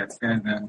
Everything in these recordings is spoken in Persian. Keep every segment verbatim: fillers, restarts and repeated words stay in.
شرکت کردن.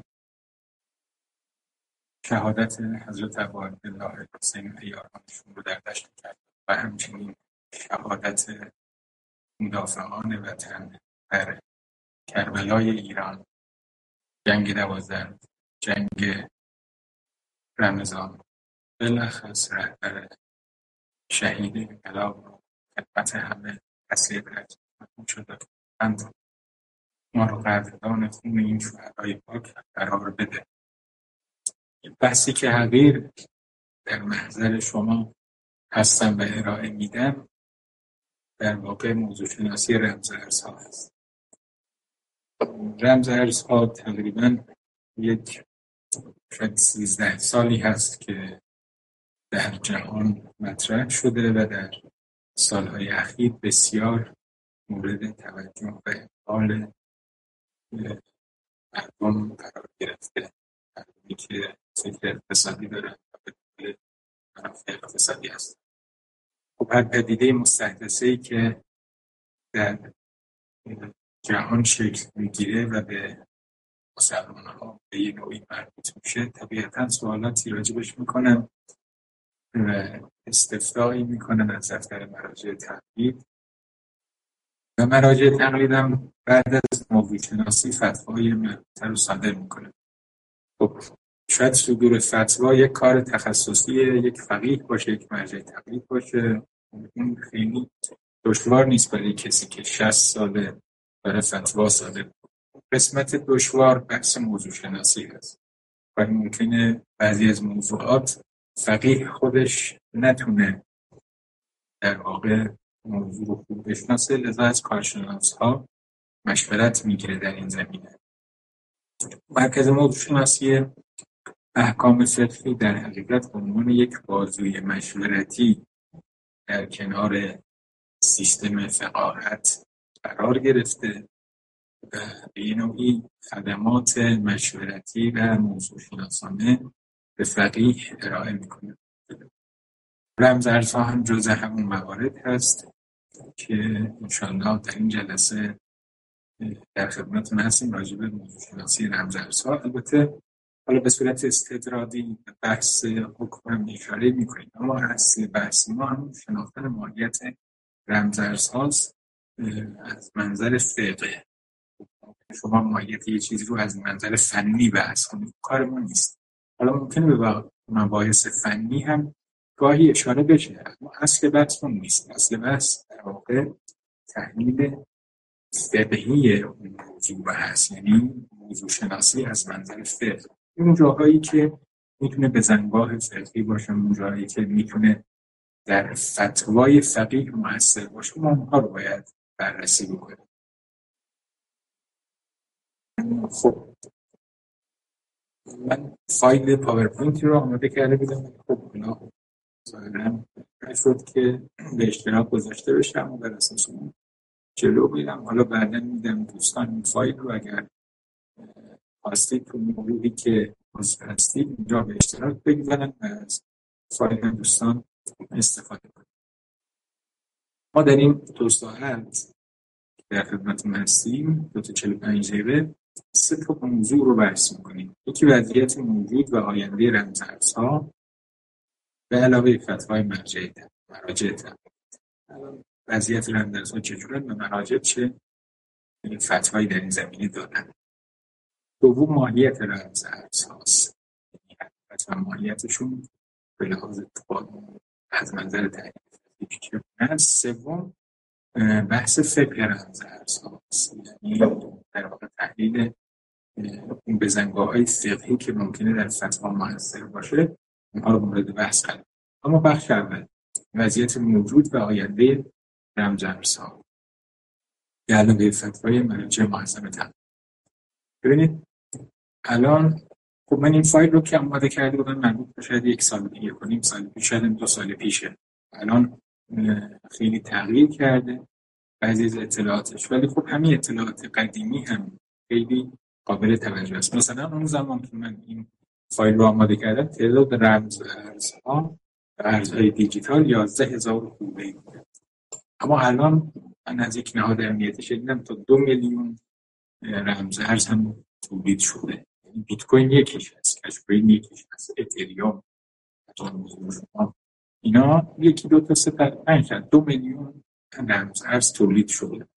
شهادت حضرت ابوعبدالله حسین عیارانشون رو در دشت کرد و همچنین شهادت مدافعان وطن در کربلای ایران، جنگ دوازده، جنگ رمضان، بلخص رهبر شهید انقلاب رو خدمت همه تسلیت عرض شده بند ما رو قدردان خون این شهدای پاک قرار بده. بحثی که حقیر در محضر شما هستم و ارائه میدم در واقع موضوع شناسی رمز ارزها هست. رمز ارزها تقریبا یک شاید سیزده سالی هست که در جهان مطرح شده و در سالهای اخیر بسیار مورد توجه و اقبال مردم قرار گرفته. مردمی که فکر اقتصادی دارن و به دلیل منافع اقتصادی هست. خب هر پدیده مستحدثه‌ای که در جهان شکل میگیره و به مسلمان‌ها به یه نوعی مربوط میشه، طبیعتاً سوالاتی راجبش میکنن و استفساری میکنن از دفتر مراجع تقلید و مراجع تقلید هم بعد از موضوع شناسی فتوای مربوطه رو صادر میکنن. خب شاید صدور فتوا یک کار تخصصی یک فقیه باشه، یک مرجع تقلید باشه، این خیلی دشوار نیست برای کسی که شصت ساله برای فتوا صادر کنه. قسمت دشوار بحث موضوع شناسی هست و ممکنه بعضی از موضوعات فقیه خودش نتونه در واقع موضوع رو خوب بشناسه، لذا از کارشناس ها مشورت میگیره در این زمینه. مرکز موضوع شناسی احکام فقهی در حقیقت به عنوان یک بازوی مشورتی در کنار سیستم فقاهت قرار گرفته و به نوعی خدمات مشورتی و موضوع شناسانه به فقیه ارائه میکنه. رمز ارزها هم جزء همون موارد هست که انشاءالله در این جلسه در خدمتتون هستیم راجع به موضوع شناسی رمز ارزها. البته حالا به صورت استدراجی بحث حکم هم اشاره میکنیم، اما اصل بحث ما هم شناختن ماهیت رمز ارزهاست از منظر فقه. شما ماهیت یه چیزی رو از منظر فنی بحث کنید، کار ما نیست. حالا ممکنه به مباحث فنی هم گاهی اشاره بشه، اما اصل بحث اون نیست. اصل بحث در واقع تحلیل فقهی اون موضوع هست، یعنی موضوع شناسی از منظر فقه. اون جاهایی که میتونه بزنگاه فقهی باشه، اون جاهایی که میتونه در فتوای فقیه مؤثر باشه، ما اونها رو باید بررسی بکنیم. خب من فایل پاورپوینتی رو آماده کرده بودم. خب اونا ظاهراً شد که به اشتراک گذاشته بشم و بر اساس اون جلو میرم. حالا بعدا میدم دوستان این فایل رو اگر خواستید تو موضوعی که عضو هستید اینجا به اشتراک بگذارن و از فایل دوستان استفاده کنید. ما در این دو ساعت در خدمتتون هستیم، دو تا چهل و پنج دقیقه سه تا موضوع رو بحث می‌کنیم. یکی وضعیت موجود و آینده رمز ارزها به علاوه فتوای مرجع مراجع تقلید. وضعیت رمز ارزها چجوره و مراجع چه فتوایی در این زمینه دادن. دوم ماهیت رمز ارزهاست، و ماهیتشون به لحاظ از منظر تعریفی چه هست. سوم بحث فقه رمز ارزهاست، یعنی در واقع تحلیل اون بزنگاه‌های فقهی که ممکنه در فتوا مؤثر باشه، اونها رو مورد بحث قرار بدیم. اما بخش اول وضعیت موجود و آینده رمز ارزها به علاوه فتوای مراجع معظم تقلید. ببینید الان خب من این فایل رو که آماده کرده بودم مربوط به شاید یک سال دیگه کنیم سال پیش، شاید دو سال پیشه. الان خیلی تغییر کرده بعضی از اطلاعاتش، ولی خب همین اطلاعات قدیمی هم خیلی قابل توجه است. مثلا اون زمان که من این فایل رو آماده کردم تعداد رمز ارزها و ارزهای دیجیتال یازده هزار خورده بود، اما الان من از یک نهاد امنیتی شنیدم تا دو میلیون رمز ارز هم تولید شده. یعنی بیت کوین یکیش هست، کش کوین یکیش هست، اتریوم، اینا یکی دو تا سه تا پنج تا دو میلیون رمز ارز تولید شده.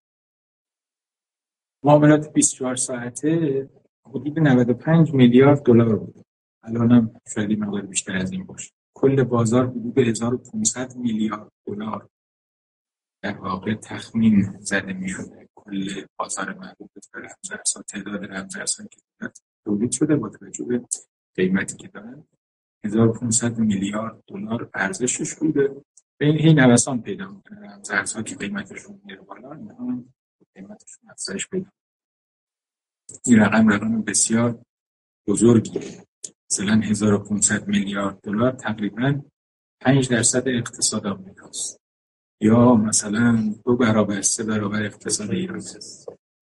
معاملات بیست و چهار ساعته حدود نود و پنج میلیارد دلار بود. الانم شاید مقدار بیشتر از این باشه. کل بازار حدود هزار و پانصد میلیارد دلار در واقع تخمین زده می‌شده. کل بازار مربوط به رمزارزها، تعداد رمزارزها که تولید شده با توجه به قیمتی که دارن هزار و پانصد میلیارد دلار ارزشش بوده. به این هی نوسان پیدا می‌کنه. رمزارزها که قیمتشون میره بالا، اینها قیمتشون افزایش پیدا. این رقم رقم بسیار بزرگیه. مثلا هزار و پانصد میلیارد دلار تقریباً پنج درصد اقتصاد آمریکاست، یا مثلا دو برابر سه برابر اقتصاد ایران است.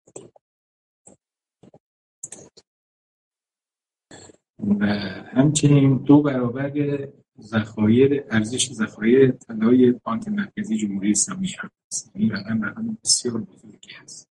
و همچنین دو برابر ذخایر ارزش ذخایر طلای بانک مرکزی جمهوری اسلامی است. این رقم رقم بسیار بزرگی است.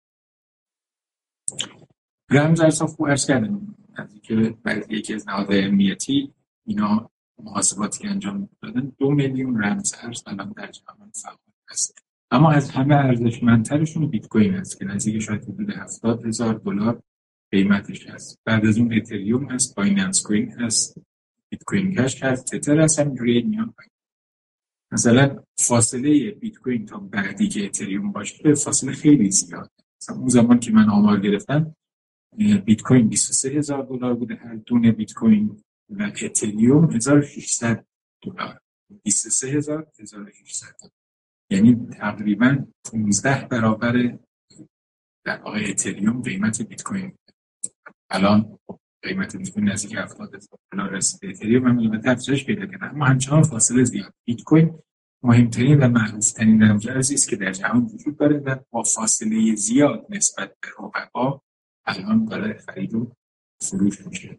رمزارزها خوب عرض کردم از اینکه برای یکی از نهادهای امنیتی اینا محاسباتی که انجام دادن دو میلیون رمزارز الان در جهان فعال هست. اما از همه ارزشمندترشون بیت کوین است که نزدیک شاید حدود هفتاد هزار دلار قیمتش هست. بعد از اون اتریوم هست، بایننس کوین هست، بیت کوین کش هست، تتر هست، همینجوری میان. مثلا فاصله بیت کوین تا بعدی که اتریوم باشه فاصله خیلی زیاده. مثلا اون زمان که من آمار گرفتم بیت کوین بیست و سه هزار دلار بوده هر دونه بیت کوین و اتریوم هزار و ششصد دلار. بیست و سه هزار هزار و ششصد، یعنی تقریبا پانزده برابر در واقع اتریوم قیمت بیت کوین. الان قیمت بیت کوین نزدیک هفتاد هزار دلار رسیده. اتریوم هم البته افزایش پیدا کرده، اما همچنان فاصله زیاد. بیت کوین مهمترین و معروف‌ترین رمزارزی است که در جهان وجود داره و با فاصله زیاد نسبت به رقبا الان برای خرید و فروش میشه.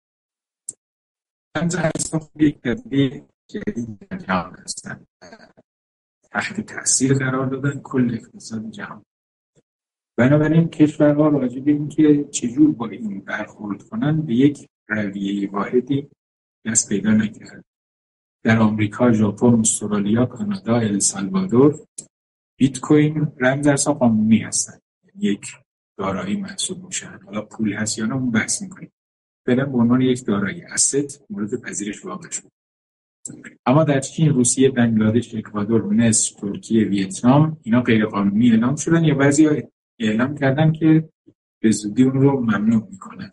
رمزارزها یک پدیده جدید در جهان هستند، تحت تاثیر قرار دادن کل اقتصاد جهان. بنابراین کشورها راجع به اینکه چجور با این برخورد کنن به یک رویه واحدی دست پیدا نکرد. در آمریکا، ژاپن، استرالیا، کانادا، السالوادور بیت کوین رمزارزها قانونی هستند، یک دارایی محسوب میشن. حالا پول هست یا نه اون بحث میکنیم. فعلا به عنوان یک دارایی اسست مورد پذیرش واقع شد. اما در چین، روسیه، بنگلادش، اکوادور، مصر، ترکیه، ویتنام اینا غیر قانونی اعلام شدن یا بعضیا اعلام کردن که به زودی اون رو ممنوع میکنن.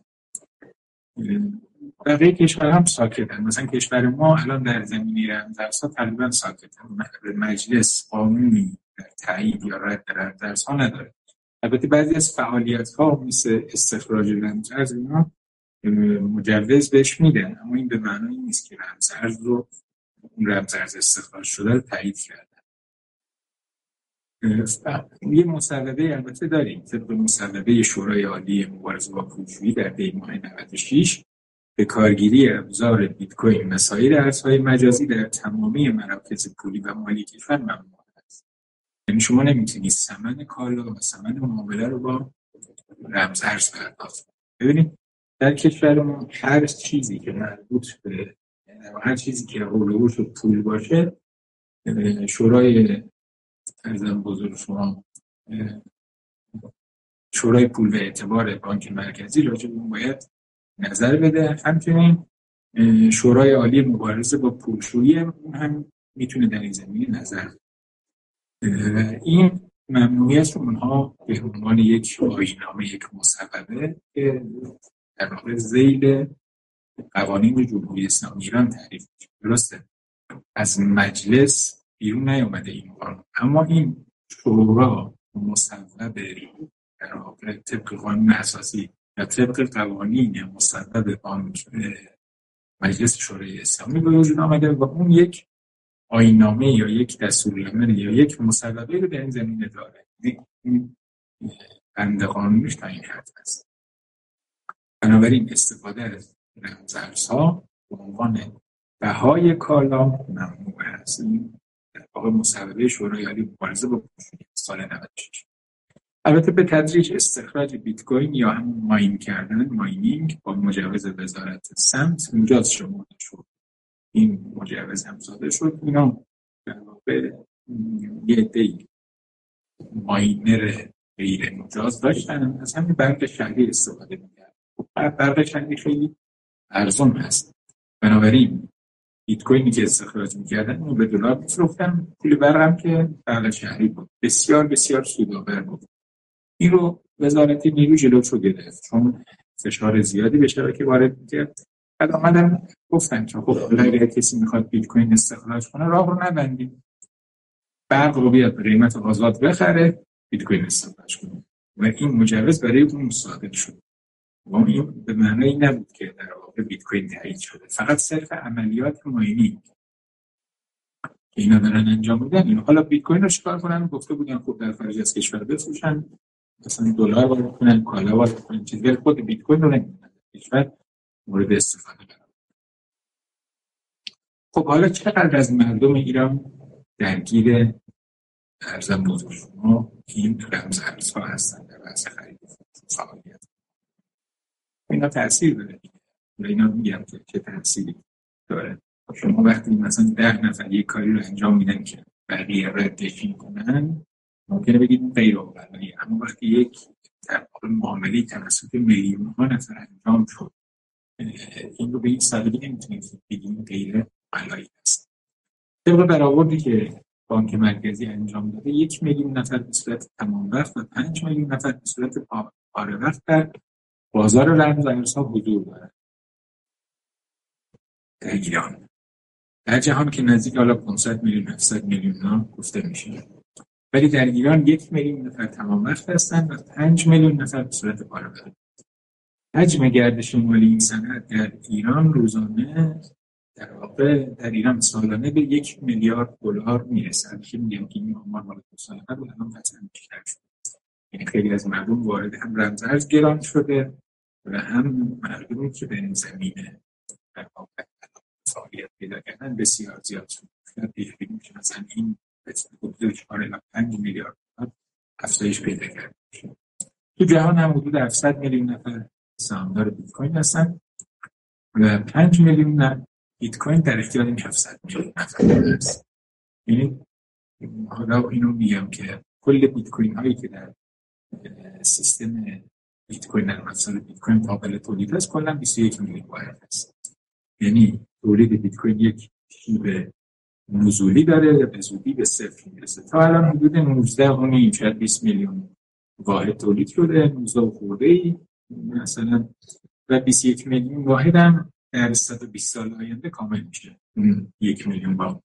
بقیه کشورها هم ساکتن. مثلا کشور ما الان در زمینه رمزارزها تقریبا ساکتن. مجلس قانونی در تایید یا رد رمزارزها نداره. البته بعضی از فعالیت‌ها مثل استخراج رمزارز اینا مجوز بهش میدن، اما این به معنی نیست که رمزارز رو اون رمزارز استخراج شده رو تایید کردن. یه مصوبه البته داریم، طبق مصوبه شورای عالی مبارزه با پولشویی در دی ماه نود و شش به کارگیری ابزار بیت کوین و سایر ارزهای مجازی در تمامی مراکز پولی و مالی کشور ممنوع است. یعنی شما نمیتونید ثمن کالا و ثمن معامله رو با رمزارز پرداخت کنید. ببینید در کشور ما هر چیزی که مربوط به هر چیزی که حول و پول باشه، شورای ارزم بزرگ شما شورای پول و اعتبار بانک مرکزی راجع به اون باید نظر بده. همچنین شورای عالی مبارزه با پولشویی اون هم میتونه در این زمینه نظر بده. این ممنوعیت رو اونها به عنوان یک آیین‌نامه، یک مصوبه که در واقع ذیل قوانین جمهوری اسلامی ایران تعریف میشه. درسته از مجلس بیرون نیامده این قانون، اما این شورا مصوبه در واقع طبق قانون اساسی یا طبق قوانین مصوبه بانک مجلس شورای اسلامی به وجود آمده و اون یک آیین‌نامه یا یک دستورالعمل یا یک مصوبه رو در این زمینه داره. این بند قانونیش تا این حد است. بنابراین استفاده از رمزارزها به عنوان بهای کالا ممنوع است. این در واقع مصوبه شورای عالی مبارزه با پولشویی سال نود و شش. البته به تدریج استخراج بیت کوین یا هم ماین کردن، ماینینگ با مجوز وزارت سمت مجاز شمرده شد. این مجوز هم صادر شد. اینا در واقع یه عده‌ای ماینر غیر مجاز داشتن، از همین برق شهری استفاده می‌کردن. برق شهری خیلی ارزان هست، بنابراین بیت کوینی که استخراج می‌کردن اون به دلار می‌فروختن، پول برق هم که برق شهری بود، بسیار بسیار سودآور بود. این رو وزارت نیرو جلوش رو گرفت چون فشار زیادی به شبکه وارد می‌کرد. بعد آمدن گفتن که خب اگر کسی می‌خواد بیت کوین استخراج کنه راه رو نبندیم، برق رو بیاد قیمت آزاد بخره، بیت کوین استخراج کنه و این مجوز برای اون صادر شد. و این به معنی نبود که در واقع بیت کوین تایید شده، فقط صرف عملیات ماینینگ که اینا دارن انجام میدن. این حالا بیت کوین رو چیکار کنن؟ گفته بودن خب در خارج از کشور بفروشن، مثلا دلار وارد کنن، کالا وارد کنن، چیزی خود بیت کوین رو نمیدن کشور مورد استفاده قرار. خب حالا چقدر از مردم ایران درگیر ارزم بزرگ شما این رمز ارزها هستن در بحث خرید فعالیت؟ اینا تأثیر داره. اینا میگم که چه تأثیری داره. شما وقتی مثلا ده نفر یک کاری رو انجام میدن که بقیه ردش میکنن، ممکنه بگید غیر اولیه، اما وقتی یک معامله توسط میلیون ها نفر انجام شد، این رو به این سادگی نمیتونید بگید غیر اولیه است. طبق برآوردی که بانک مرکزی انجام داده، یک میلیون نفر به صورت تمام وقت و پنج میلیون نفر به صورت پاره وقت در بازار رمز ارزها حضور دارند. در ایران، در جهان که نزدیک حالا پانصد میلیون هفتصد میلیون ها گفته میشه، ولی در ایران یک میلیون نفر تمام وقت هستند و پنج میلیون نفر به صورت پاره وقت. حجم گردش مالی این صنعت در ایران روزانه در واقع در ایران سالانه به یک میلیارد دلار میرسه. که میگم که این آمار مال دو سال قبل الان قطعا بیشتر شده. یعنی خیلی از مردم وارد هم رمز ارز گران شده و هم مردمی که به این زمینه در واقع فعالیت پیدا کردن بسیار زیاد شده. شاید پیش بینی میشه مثلا این حدود چهار الی پنج میلیارد دلار افزایش پیدا کرده. تو جهان هم حدود هفتصد میلیون نفر سهامدار بیت کوین هستن و پنج میلیون بیت کوین در اختیار این هفتصد میلیون نفر هست. یعنی حالا اینو میگم که کل بیت کوین هایی که در سیستم بیت کوین در افزار بیت کوین قابل تولید است کلا بیست و یک میلیون واحد است. یعنی تولید بیت کوین یک شیب نزولی داره و به زودی به صفر میرسه. تا الان حدود نوزده و نیم شاید بیست میلیون واحد تولید شده، نوزده و خورده ای مثلا، و بیست و یک میلیون واحد هم در صد و بیست سال آینده کامل میشه. یک میلیون واحد.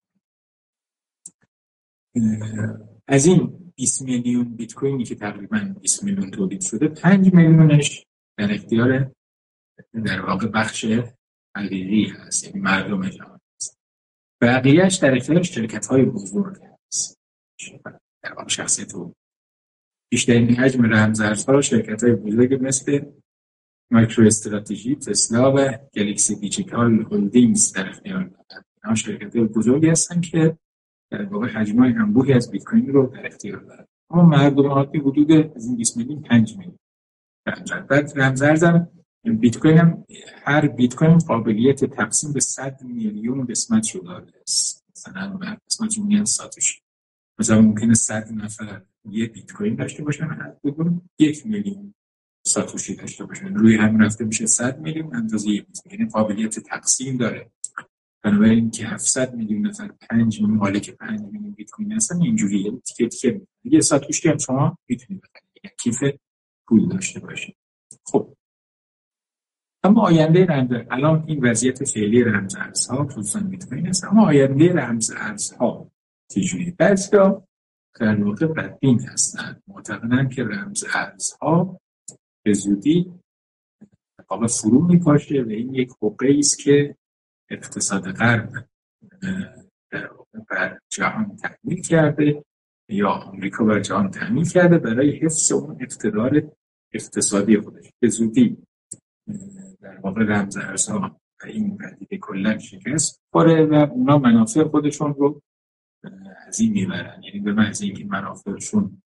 از این بیست میلیون بیت کوینی که تقریبا بیست میلیون تولید شده، پنج میلیونش در اختیار در واقع بخش حقیقی هست، یعنی مردم جهان هست. بقیه‌اش در اختیار شرکت‌های بزرگ هست. در واقع شخصیت و بیشترین حجم رمز ارزها شرکت‌های بزرگ مثل مایکرو استراتژی، تسلا و گالاکسی دیجیتال هولدینگز در اختیار دارند. اینا شرکت‌های بزرگی هستن که در واقع حجم‌های انبوهی از بیت کوین رو در اختیار دارند. اما مردم عادی حدود از این بیست میلیون پنج میلیون رمز ارز. بعد رمز ارزم بیت کوین هم هر بیت کوین قابلیت تقسیم به صد میلیون قسمت رو داره. مثلا قسمت رو میگن ساتوشی. مثلا ممکنه صد نفر یه بیت کوین داشته باشن، هر کدوم یک میلیون ساتوشی داشته باشن، روی هم رفته میشه صد میلیون اندازه یک بیت کوین. یعنی قابلیت تقسیم داره. بنابراین که هفتصد میلیون نفر پنج مالک پنج میلیون بیت کوین هستن، اینجوریه تیکه تیکه یه ساتوشی هم شما میتونید بخرید، کیف پول داشته باشید. خب اما آینده رمز الان این وضعیت فعلی رمز ارزها خصوصا بیت کوین است، اما آینده رمز ارزها چجوریه؟ بعضیا در واقع بدبین هستن، معتقدن که رمز ارزها به زودی واقعا فرو میپاشه و این یک حقه‌ای است که اقتصاد غرب در واقع بر جهان تحمیل کرده یا آمریکا بر جهان تحمیل کرده برای حفظ اون اقتدار اقتصادی خودش. به زودی در واقع رمز ارزها و این پدیده کلا شکست خوره و اونا منافع خودشون رو از این میبرن. یعنی به محض اینکه منافعشون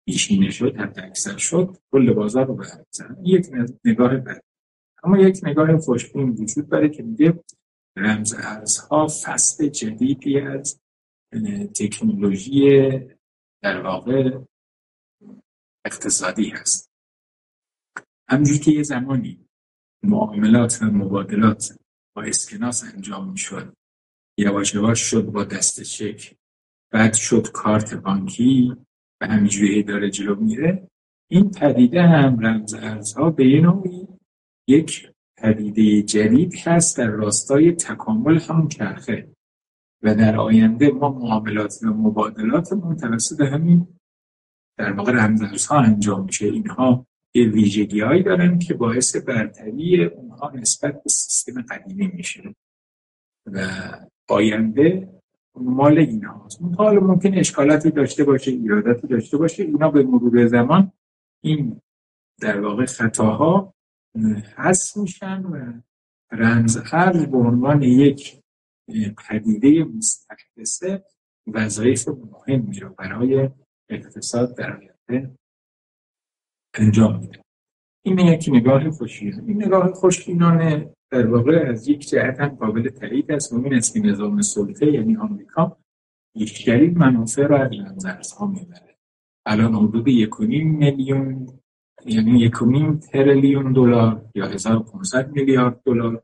بیشینه شد، حتی اکثر شد، کل بازار رو به هم زد. یک نگاه بد. اما یک نگاه خوشبین وجود داره که میگه رمز ارزها فصل جدیدی از تکنولوژی در واقع اقتصادی هست. همونجوری که یه زمانی معاملات و مبادلات با اسکناس انجام میشد، یواش یواش شد با دست چک، بعد شد کارت بانکی و همینجوری داره جلو میره. این پدیده هم رمز ارزها به یه نوعی یک پدیده جدید هست در راستای تکامل همون چرخه و در آینده ما معاملات و مبادلاتمون توسط همین در واقع رمز ارزها انجام میشه. اینها یه ویژگی‌هایی دارن که باعث برتری اونها نسبت به سیستم قدیمی میشه و آینده مال اینهاست. حالا ممکن اشکالاتی داشته باشه، ایراداتی داشته باشه، اینا به مرور زمان این در واقع خطاها حذف میشن و رمز ارز به عنوان یک پدیده مستحدثه وظایف مهمی رو برای اقتصاد در آینده انجام میده. این یکی نگاه خوشبینانه. این نگاه خوشبینانه در واقع از یک جهت هم قابل تایید است و این است که نظام سلطه یعنی آمریکا بیشترین منافع را از رمز ارزها میبره. الان حدود یک و نیم میلیون یعنی یک و نیم تریلیون دلار یا هزار و پانصد میلیارد دلار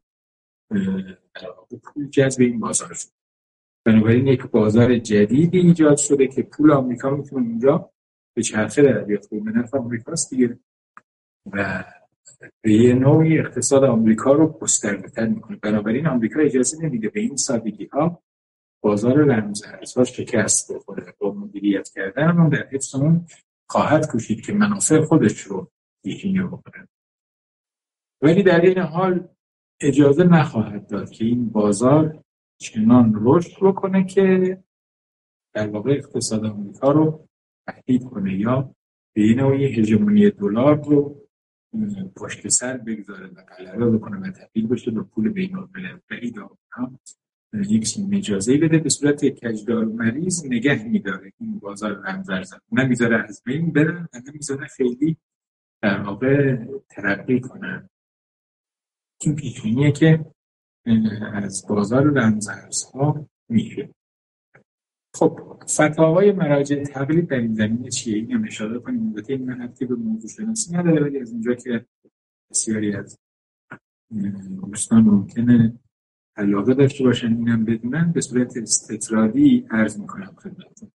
پول جذب این بازار شد. بنابراین یک بازار جدیدی ایجاد شده که پول آمریکا میتونه اینجا به چرخه در بیاد. به نفع آمریکاست دیگه و به یه نوعی اقتصاد آمریکا رو گسترده‌تر میکنه. بنابراین آمریکا اجازه نمیده به این سادگی ها بازار رمز ارزها شکست بخوره. با مدیریت کردن اون در حفظ اون خواهد کوشید که منافع خودش رو پیشینی بکنه، ولی در این حال اجازه نخواهد داد که این بازار چنان رشد بکنه که در واقع اقتصاد آمریکا رو تهدید کنه یا به این نوعی هژمونی دلار رو پشت سر بگذاره و غلبه بکنه و تبدیل بشه به پول بین‌المللی. یک اجازه بده به صورت کجدار و مریض نگه میداره این بازار رمز ارز، نمیذاره از بین بره و نمیذاره خیلی در واقع ترقی کنه. این پیشبینیه که از بازار رمز ارزها میشه. خب فتاوای مراجع تقلید در این زمینه چیه؟ این هم اشاره کنیم. البته این منحتی به موضوع شناسی نداره، ولی از اونجا که بسیاری از دوستان ممکنه علاقه داشته باشن اینم بدونن به صورت استطرادی عرض میکنم خدمتتون.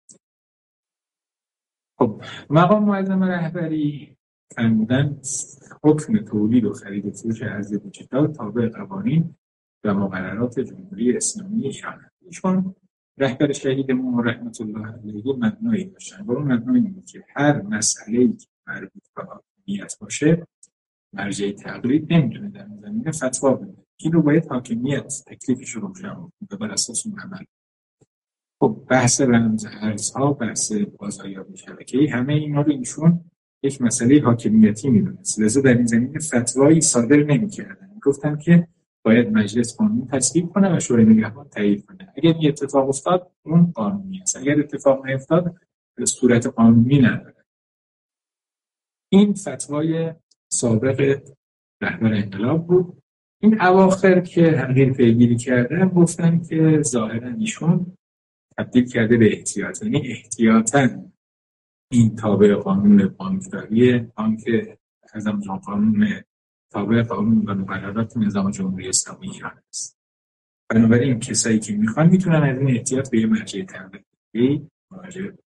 خب مقام معظم رهبری فرمودن حکم تولید و خرید و فروش ارز دیجیتال تابع قوانین و مقررات جمهوری اسلامی ایران. ایشون رهبر شهیدمون رحمت الله علیه مبنایی داشتن و اون مبنایی بود که هر مسئله‌ای که مربوط به حاکمیت باشه مرجع تقلید نمیتونه در این زمینه فتوا بده. این رو باید حاکمیت تکلیفش رو روشن کنه بر اساس اون عمل. خب بحث رمز ارزها، بحث بازاریابی شبکه‌ای، همه اینا رو ایشون یک مسئله حاکمیتی میدونست، لذا در این زمینه فتوایی صادر نمی‌کردن. گفتن که باید مجلس قانون تصویب کنه و شورای نگهبان تایید کنه. اگر این اتفاق افتاد اون قانونی است، اگر اتفاق نیفتاد به صورت قانونی نداره. این فتوای سابق رهبر انقلاب بود. این اواخر که تغییر پیگیری کردن گفتن که ظاهرا ایشون تبدیل کرده به احتیاط، یعنی احتیاطاً این تابع قانون بانکداری بانک از همون قانون تابع قانون و مقررات نظام جمهوری اسلامی ایران است. بنابراین کسایی که میخوان میتونن از این احتیاط به یه مرجع تقلیدی مراجعه کنن.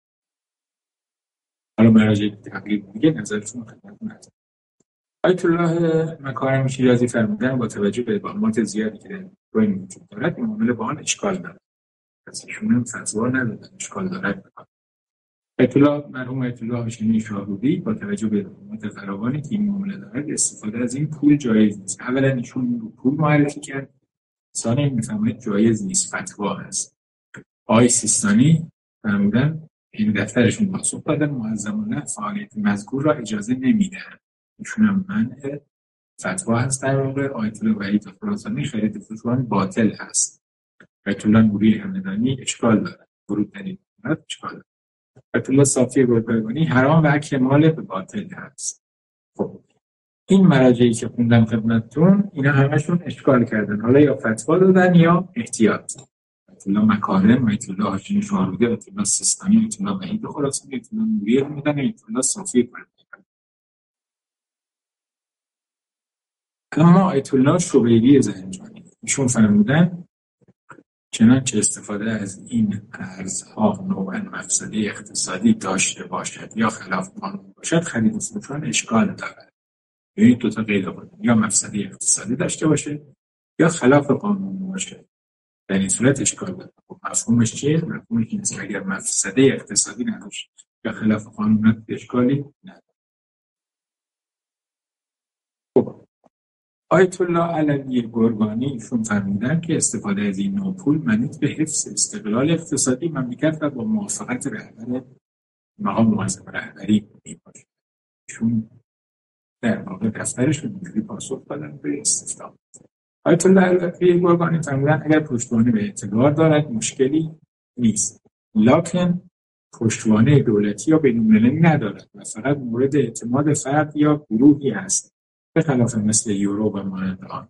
حالا مراجع تقلید دیگه نظرشون خدمتتون هست. آیت الله مکارم شیرازی فرمودن با توجه به ابهامات زیادی که در این وجود دارد این معامله با آن اشکال دارد. پس ایشون هم فتوا ندادن اشکال دارد بکن. آیت الله مرحوم آیت الله هاشمی شاهرودی با توجه به ابهامات فراوانی که این معامله دارد استفاده از این پول جایز نیست. اولا ایشون رو پول معرفی کرد، ثانیاً میفهمید جایز نیست، فتوا هست. آقای سیستانی فرمودن این دفترشون پاسخ دادن معظمانه فعالیت مذکور را اجازه نمیدن. ایشون هم منع فتوا هست. در واقع آیت الله وحید خراسانی خرید فروشان باطل هست. آیت الله نوری همدانی اشکال داره. ورود در این اشکال داره. آیت الله صافی گلپایگانی حرام و کمال به باطل هست. خب این مراجعی که خوندم خدمتتون اینا همشون اشکال کردن، حالا یا فتوا دادن یا احتیاط. آیت الله مکارم، آیت الله حاجی شاهرودی، آیت الله سیستانی، آیت الله وحید خراسانی، آیت الله نوری رو میدن، آیت الله صافی گلپایگانی. اما آیت الله شبیری زنجانی ایشون فرمودن چنانچه استفاده از این ارزها نوعاً مفسده اقتصادی داشته باشد یا خلاف قانون باشد، خرید و فروش آن اشکال دارد. یعنی دو تا قید بود، یا مفسده اقتصادی داشته باشه یا خلاف قانون باشه، در این صورت اشکال داره. مفهومش چیه؟ مفهومش اینه که اگر مفسده اقتصادی نداشته یا خلاف قانون اشکالی نداره. خب آیت الله علوی گرگانی ایشون فرمودن که استفاده از این نوع پول منوط به حفظ استقلال اقتصادی مملکت و با موافقت رهبر مقام معظم رهبری میباشه. ایشون در واقع دفترشون اینجوری پاسخ دادن به استفاده. آیت الله علوی گرگانی فرمودن اگر پشتوانه به اعتبار دارد مشکلی نیست، لکن پشتوانه دولتی یا بین‌المللی ندارد و فقط مورد اعتماد فرد یا گروهی است، به خلاف مثل یورو و مانند آن.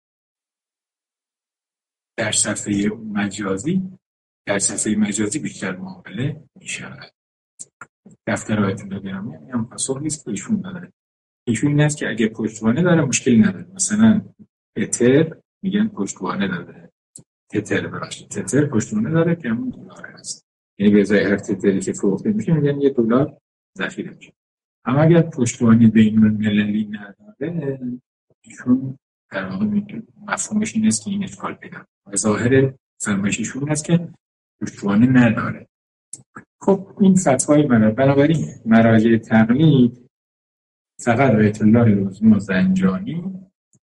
در صفحه مجازی در صفحه مجازی بیشتر معامله می شود. دفتر آیت الله گرامی هم پاسخ نیست که ایشون داره. ایشون این است که اگه پشتوانه داره مشکلی نداره. مثلا اتر میگن پشتوانه داره، تتر ببخشید تتر پشتوانه داره که همون دلار هست، یعنی به ازای هر تتری که فروخته میشه میگن یه دلار ذخیره میشه. اما اگر پشتوانه بین‌المللی نداره ایشون در واقع مفهومش این است که این اشکال پیدا و ظاهر فرمایششون این است که پشتوانه نداره. خب این فتوای من بنابراین مراجع تقلید فقط آیت الله لزوم و زنجانی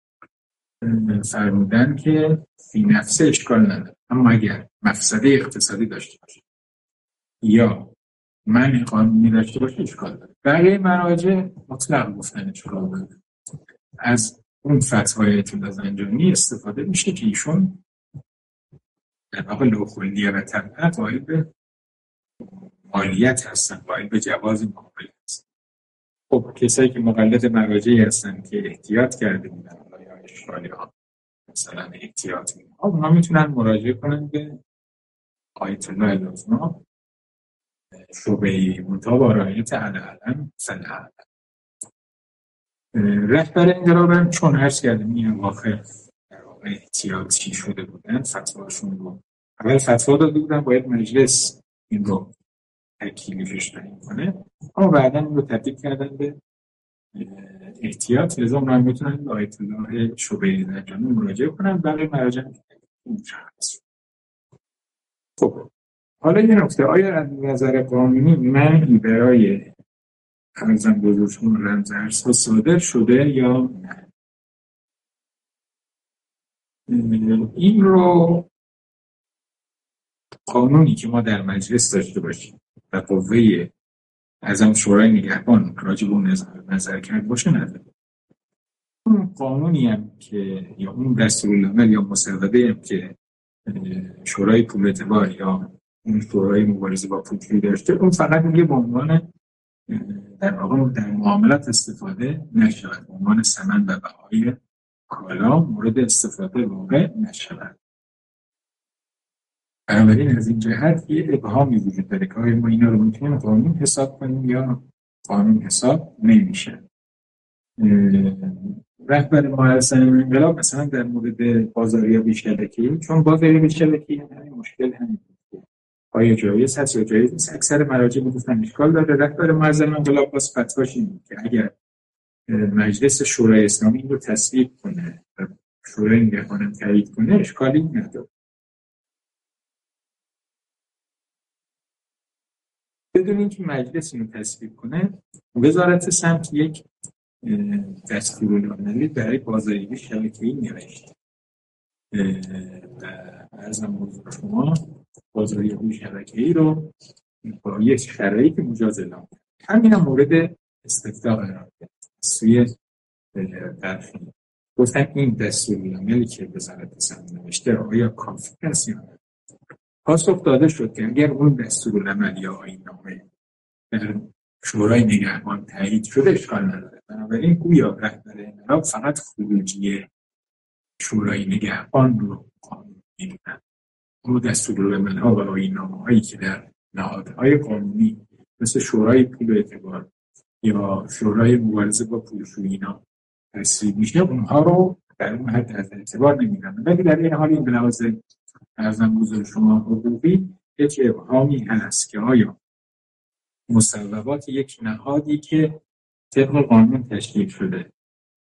فرمودن که فی نفسه اشکال نداره، اما اگر مفسده اقتصادی داشته باشه یا منع قانونی داشته باشه اشکال داره. بقیه مراجع مطلق گفتن اشکال داره. از اون فتوای آیت الله زنجانی استفاده میشه که ایشون در واقع لوکلیه و طبعا قائل به مالیت هستن، قائل به جواز معامله هستن. خب کسایی که مقلد مراجعی هستن که احتیاط کرده بودن یا اشکالی ها مثلا احتیاط ها، اونا میتونن مراجعه کنن به آیت الله لزوم شبهی منتها با رعایت علم فلعلم. رهبر انقلاب هم چون عرض کردم این اواخر در واقع احتیاطی شده بودن، فتواشون رو اول فتوا داده بودن باید مجلس این رو تکیلیفش تعیین کنه، اما بعدا این رو تبدیل کردن به احتیاط. لذا اونا هم میتونن به آیت الله شبیری زنجانی مراجعه کنن، بقیه مراجع مشخص. خب حالا یه نکته، آیا از نظر قانونی منعی برای ارزم بزرگشون رمز ارزها صادر شده یا نه؟ این رو قانونی که ما در مجلس داشته باشیم و قوه اعظم شورای نگهبان راجع به اون نظر, نظر کرد باشه نداره. اون قانونی هم که یا اون دستورالعمل یا مصوبه هم که شورای پول اعتبار یا اون شورای مبارزه با پولجویی داشته، اون فقط میگه به عنوان در واقع در معاملات استفاده نشود، به عنوان ثمن و بهای کالا مورد استفاده واقع نشود. بنابراین از این جهت یه ابهامی وجود داره که ما اینا رو میتونیم قانون حساب کنیم یا قانون حساب نمیشه. رهبر معظم انقلاب مثلا در مورد بازاریابی شبکه‌ای، چون بازاریابی شبکه‌ای همین مشکل همین آیا جایز هست یا جایز نیست، اکثر مراجع میگفتن اشکال داره. رهبر معظم انقلاب باز فتواش این که اگر مجلس شورای اسلامی این رو تصویب کنه و شورای نگهبان تایید کنه اشکالی نداره. بدون اینکه مجلس اینو تصویب کنه، وزارت سمت یک دستورالعملی برای بازاریابی شبکه‌ای نوشت و عرضم حضور شما بازاریابی شبکه‌ای رو با یک شرایط مجاز اعلام کرد. همین هم مورد استفتاء قرار گرفت. سوی برخی گفتن این دستورالعملی که وزارت سمت نوشته آیا کافی هست یا نه؟ پاسخ داده شد که اگر اون دستورالعمل یا آیین‌نامه در شورای نگهبان تایید شده اشکال نداره. بنابراین گویا رهبر انقلاب فقط خروجی شورای نگهبان رو قانون می‌دونن. اون دستورالعمل‌ها و آیین‌نامه‌هایی که در نهادهای قانونی مثل شورای پول و اعتبار یا شورای مبارزه با پولشویی اینا تصویب میشه، اونها رو در اون حد از اعتبار نمی‌گیرن. ولی در این حال این به لحاظ ارزم بزرگ شما حقوقی یک ابهامی هست که آیا مصوبات یک نهادی که طبق قانون تشکیل شده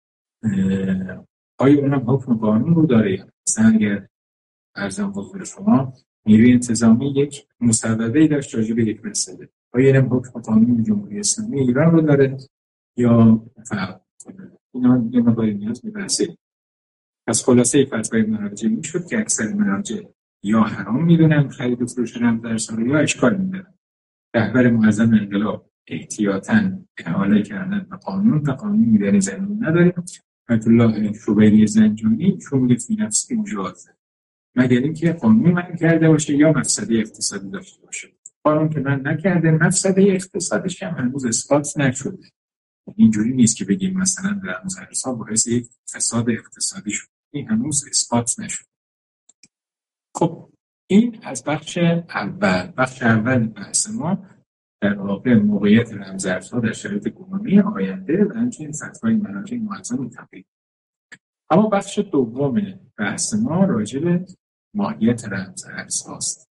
آیا اونم حکم قانون رو داره یا مثلا اگر ارزم بزرگ شما نیروی انتظامی یک مصوبه‌ای داشت راجع به یک مسئله، آیا اینم حکم قانون جمهوری اسلامی ایران رو داره یا فرق کنه؟ اینا یه مقداری نیاز به بحثه. پس خلاصه فتوای مراجع این شد که اکثر مراجع یا حرام میدونن خرید و فروش رمزارزها رو یا اشکال میدونن. رهبر معظم انقلاب احتیاطاً احاله کردن به قانون و قانونی در زمین نداریم. آیت الله شوبری زنجانی چون میگه فی نفسی مجازه، مگر اینکه قانون من کرده باشه یا مفسده اقتصادی داشته باشه. قانون که من نکرده، مفسده اقتصادش هم هنوز اثبات نشده. اینجوری نیست که بگیم مثلا رمزارزها باعث یک فساد اقتصادی شد، این هنوز اثبات نشده. خب این از بخش اول. بخش اول بحث ما در واقع موقعیت رمزارزها در شرایط کنونی آینده و همچنین فتوای مراجع معظم تقیید. اما بخش دوم بحث ما راجع به ماهیت رمزارزهاست.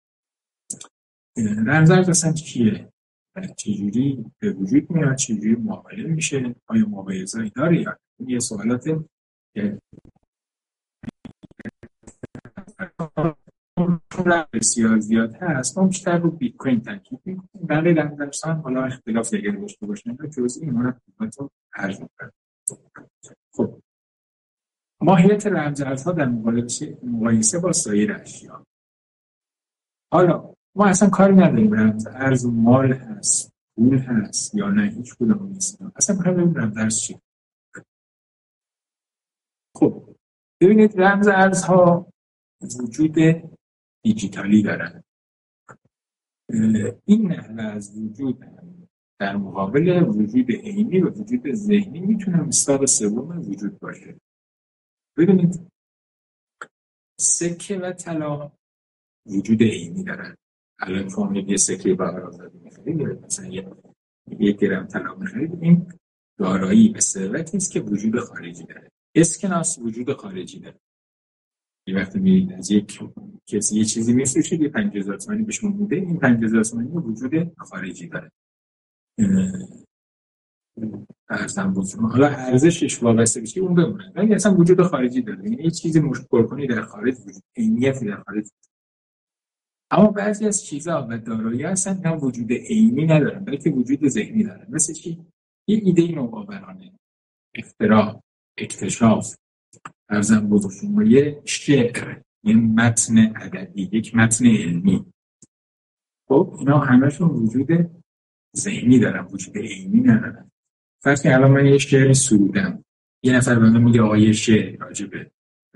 رمزارز اصلا چیه؟ چجوری به وجود میاد؟ چجوری معامله میشه؟ آیا مبارزه‌ای داره یا این یه سوالات بسیار زیاد هست. ما بیشتر رو بیت کوین تاکید می‌کنیم. بقیه رمزارزها هم حالا اختلاف اگر داشته باشن تا جزئی اینا رو خدمتتون عرض می‌کنم. خب ماهیت رمزارزها در مقایسه با سایر اشیا. حالا ما اصلا کاری نداریم رمزارز مال هست، پول هست یا نه، هیچ کدوم نیست. اصلا می‌خوایم ببینیم رمزارز چیه. خب ببینید رمزارزها وجود دیجیتالی دارن. این نحوه از وجود در مقابل وجود عینی و وجود ذهنی میتونه مصداق سوم وجود باشه. ببینید سکه و طلا وجود عینی دارن. الان شما یه سکه بهار آزادی می‌خرید، مثلا یک گرم طلا می‌خرید، این دارایی به ثروتی است که وجود خارجی داره. اسکناس وجود خارجی داره. یه وقتی میرید از یک کسی یه چیزی می‌فروشید، یه پنج هزار تومانی به شما میده، این پنج هزار تومانی وجود خارجی داره. ارزم بزرگ حالا ارزشش وابسته بشه اون بمونه، ولی اصلا وجود خارجی داره. یعنی هیچ چیزی مشت پرکنی در خارج وجود، عینیتی در خارج. اما بعضی از چیزها و دارایی اصلا نه وجود عینی ندارن بلکه وجود ذهنی دارن. مثل چی؟ یه ایده نوآورانه، اختراع، اکتشاف، ارزم بزرگ یه شعر، یه متن ادبی، یک متن علمی. خب اینا همشون وجود ذهنی دارن، وجود عینی ندارن. فرض کن الان من یه شعری سرودم، یه نفر به من میگه آقا یه شعر راجبه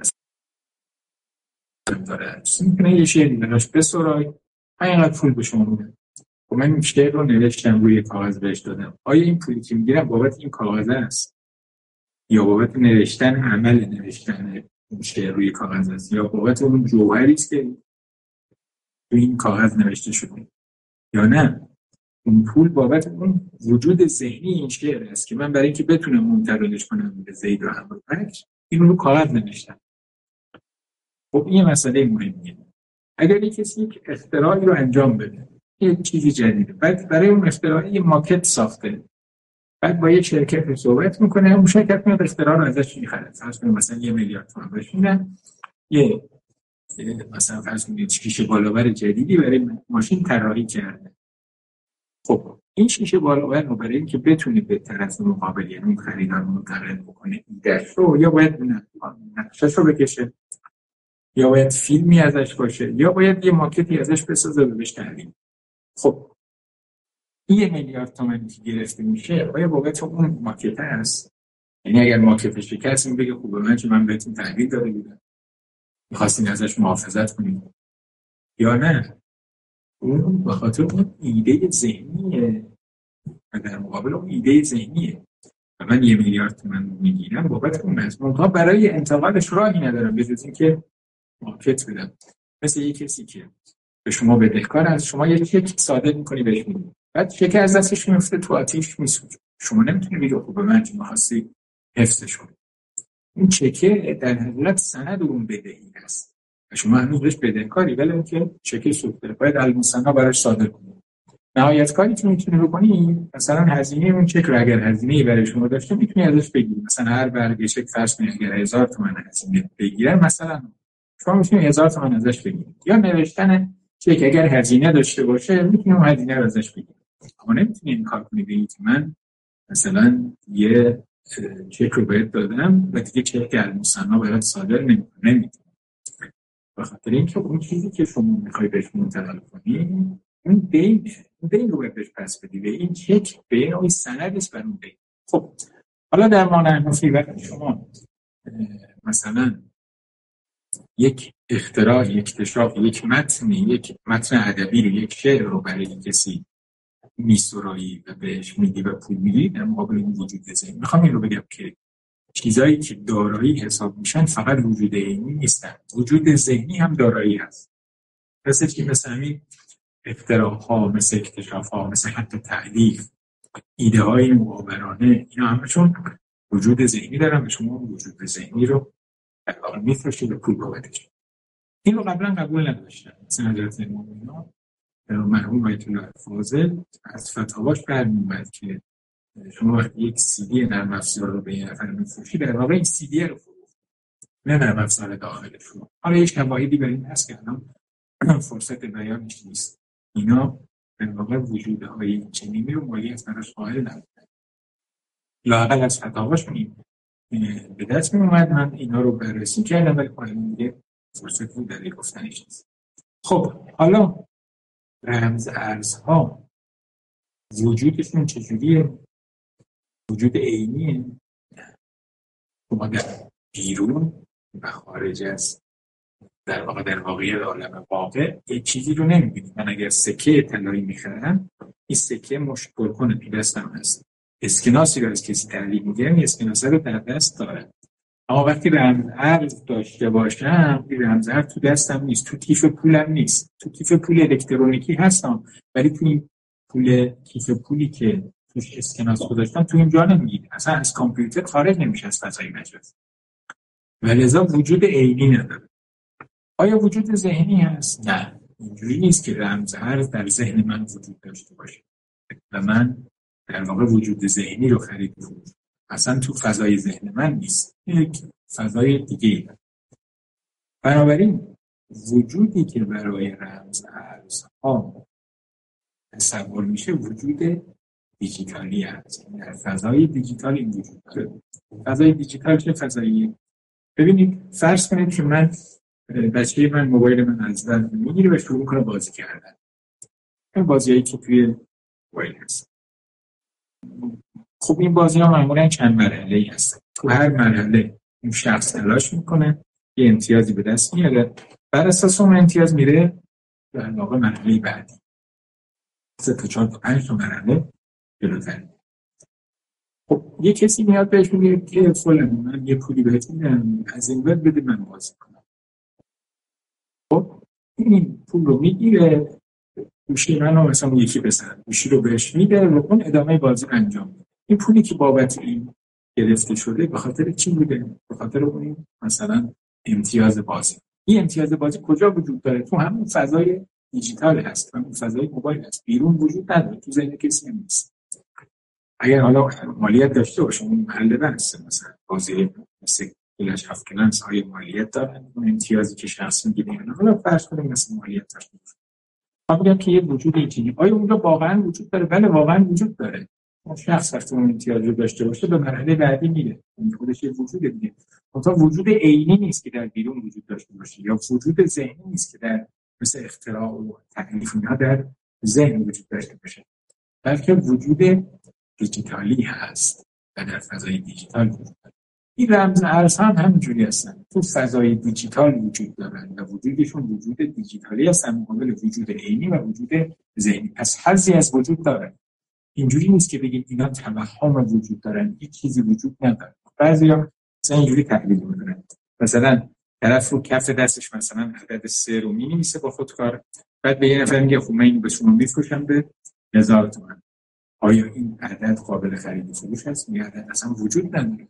داره، میتونه یه شعری براش بسرای، من اینقدر پول به شما میدم. خب من این شعر رو نوشتم، روی کاغذ بهش دادم. آیا این پولی که میگیرم بابت این کاغذ است یا بابت نوشتن عمل نوشتن اون شعر روی کاغذ است یا بابت اون جوهری است که روی این کاغذ نوشته شده؟ یا نه اون پول بابت اون وجود ذهنی این شعر است که من برای اینکه بتونم منتقلش کنم به زید و عمرو بکر این رو کاغذ نوشتم. خب این مسئله مهمیه. اگر کسی یک اختراعی رو انجام بده، یک چیزی جدیده، بعد برای اون اختراع یه ماکت ساخته، بعد با یه شرکت صحبت میکنه، اون شرکت میاد اختراع رو ازش میخره، فرض کنید مثلا یه میلیارد تومان بهش میدن، یه مثلا فرض کنید شیشه بالابر جدیدی برای ماشین طراحی کرده. خب این شیشه بالابر رو برای اینکه بتونه به طرف مقابل یعنی اون خریدار منتقل بکنه ایده‌اش رو، یا باید نقشه‌اش رو بکشه، یا باید فیلمی ازش باشه، یا باید یه ماکتی ازش بسازه و بهش تحویل. خب این یه میلیارد تومانی که گرفته میشه آیا بابت اون ماکت هست؟ یعنی اگر ماکتش شکست این بگه خوبه من که من بهتون تحویل داده بودم، می‌خواستین ازش محافظت کنید. یا نه اون به خاطر اون ایده ذهنیه و در مقابل اون ایده ذهنیه و من یه میلیارد تومان میگیرم بابت اون مضمون ها برای انتقالش راهی ندارم به جز اینکه مارکت بدم. مثل یه کسی که به شما بدهکار از شما یه چک صادر میکنی بهش میدی، بعد چک از دستش میفته تو آتیش میسوزه، شما نمیتونی بگی خب به من می‌خواستی حفظش کنی. این چکه در حقیقت سند اون بدهی است و شما هنوز بهش بدهکاری، ولی اینکه چک سوخته باید المصنا براش صادر کنی. نهایت کاری که میتونی بکنی مثلا هزینه اون چک رو اگر هزینه‌ای برای شما داشته میتونی ازش بگیری. مثلا هر برگه چک فرض کنید اگر هزار تومان هزینه بگیره مثلا شما میتونی هزار تومان ازش بگیری، یا نوشتن چک اگر هزینه داشته باشه میتونی اون هزینه رو ازش بگیری. اما نمیتونی این کار کنی بگی که من مثلا یه چک رو بهت دادم و دیگه چک المصنا برات صادر نمی‌کنم. نمیتونی. به خاطر اینکه اون چیزی که شما میخوای بهش منتقل کنی اون دین اون دین رو بهش پس بدی و این چک به این اون سند است بر اون دین. خب حالا در مانحنفی وقتی شما مثلا یک اختراع، یک اکتشاف، یک متن یک متن ادبی رو، یک شعر رو برای کسی میسرایی و بهش میدی و پول میدی، در مقابل این وجود ذهنی. میخوام این رو بگم که چیزایی که دارایی حساب میشن فقط وجود عینی نیستن، وجود ذهنی هم دارایی هست. مثل که مثل همین اختراع‌ها، مثل اکتشاف‌ها، مثل حتی تألیف، ایده های مقابرانه، اینا همشون وجود ذهنی دارن و شما وجود ذهنی رو در واقع میفروشید و پول بابتش. این رو قبلا قبول نداشتن. مثلا حضرت امام مرحوم آیت الله فاضل از فتاواش برمی‌آمد که شما وقتی یک سی دی نرم افزار رو به یه نفر میفروشی در واقع این سی دی رو فروخت، نه نرم افزار داخلش رو. حالا یک شواهدی بر این هست که الان فرصت بیانش نیست. اینا در واقع وجودهای چنینی رو مالیات براش قائل نبودن. لااقل از فتاواش به دست می‌آمد. من اینا رو بررسی کردم ولی پایین دیگه فرصت رو برای گفتنش نیست. خب حالا رمز ارزها وجودشون چجوریه؟ وجود عینیه؟ شما در بیرون و خارج از در واقع در واقعیت عالم واقع یک چیزی رو نمی‌بینید. من اگر سکه طلایی می‌خرم این سکه مشت پرکن تو دستم هست، اسکناسی رو از کسی تحویل می‌گیرم این اسکناس رو در دست دارم. اما وقتی رمز ارز داشته باشم این رمز ارز تو دستم نیست، تو کیف پولم نیست. تو کیف پول الکترونیکی هستم ولی تو این پول کیف پولی که توش اسکناس گذاشتم تو اینجا نمیگیره، اصلا از کامپیوتر خارج نمیشه از فضای مجازی و لذا وجود عینی نداره. آیا وجود ذهنی هست؟ نه، اینجوری نیست که رمز ارز در ذهن من وجود داشته باشه و من در واقع وجود ذهنی رو خرید کنم. اصلا تو فضای ذهن من نیست، یک فضای دیگه. بنابراین وجودی که برای رمز ارزها تصور میشه وجود دیجیتالی هست. در فضای دیجیتال این وجود داره. فضای دیجیتال چه فضاییه؟ ببینید فرض کنید که من بچه من موبایل من از دست میگیره و شروع کنه بازی کردن. این بازیایی که توی موبایل هست. خب این بازی ها معمولا چند مرحله‌ای هستن. تو هر مرحله اون شخص تلاش میکنه یه امتیازی به دست میاره، بر اساس اون امتیاز میره در واقع مرحله بعدی. سه تا چهار تا پنج تا مرحله جلوتر. خب یه کسی میاد بهش میگه که فلان من یه پولی بهت میدم از این بعد بده من بازی کنم. خب این پول رو میگیره، گوشی منو مثلا یکی بزنه، گوشی رو بهش میده و اون ادامه بازی انجام میده. این پولی که بابت این گرفته شده به خاطر چی بوده؟ به خاطر اون مثلا امتیاز بازی. این امتیاز بازی کجا وجود داره؟ تو همون فضای دیجیتال هست، همون فضای موبایل هست، بیرون وجود نداره، تو ذهن کسی هم نیست. اگر حالا مالیات داشته باشه اون محل بحث، مثلا بازی مثل کلاش هفت کلاس های مالیات دارن، اون امتیازی که شخص میگیره حالا فرض کنیم مثلا مالیات داشته باشه. من میگم که یه وجود اینجوری آیا اونجا واقعا وجود داره؟ بله واقعا وجود داره. اون شخص وقتی اون امتیاز رو داشته باشه به مرحله بعدی میره، اون خودش یه وجود دیگه. اونجا وجود عینی نیست که در بیرون وجود داشته باشه، یا وجود ذهنی نیست که در مثل اختراع و تکلیف اینا در ذهن وجود داشته باشه، بلکه وجود دیجیتالی هست و در فضای دیجیتال وجود داره. این رمز ارزها هم همینجوری هستن، تو فضای دیجیتال وجود دارن و وجودشون وجود دیجیتالی هستن مقابل وجود عینی و وجود ذهنی. پس حظی از وجود دارن. اینجوری نیست که بگیم اینا توهم وجود دارن، هیچ چیزی وجود نداره. بعضیا مثلا اینجوری تحلیل میکنن، مثلا طرف رو کف دستش مثلا عدد سه رو می‌نویسه با خودکار، بعد به یه نفر میگه خب من اینو به شما میفروشم به هزار تومان. آیا این عدد قابل خرید و فروش هست؟ این عدد اصلا وجود نداره.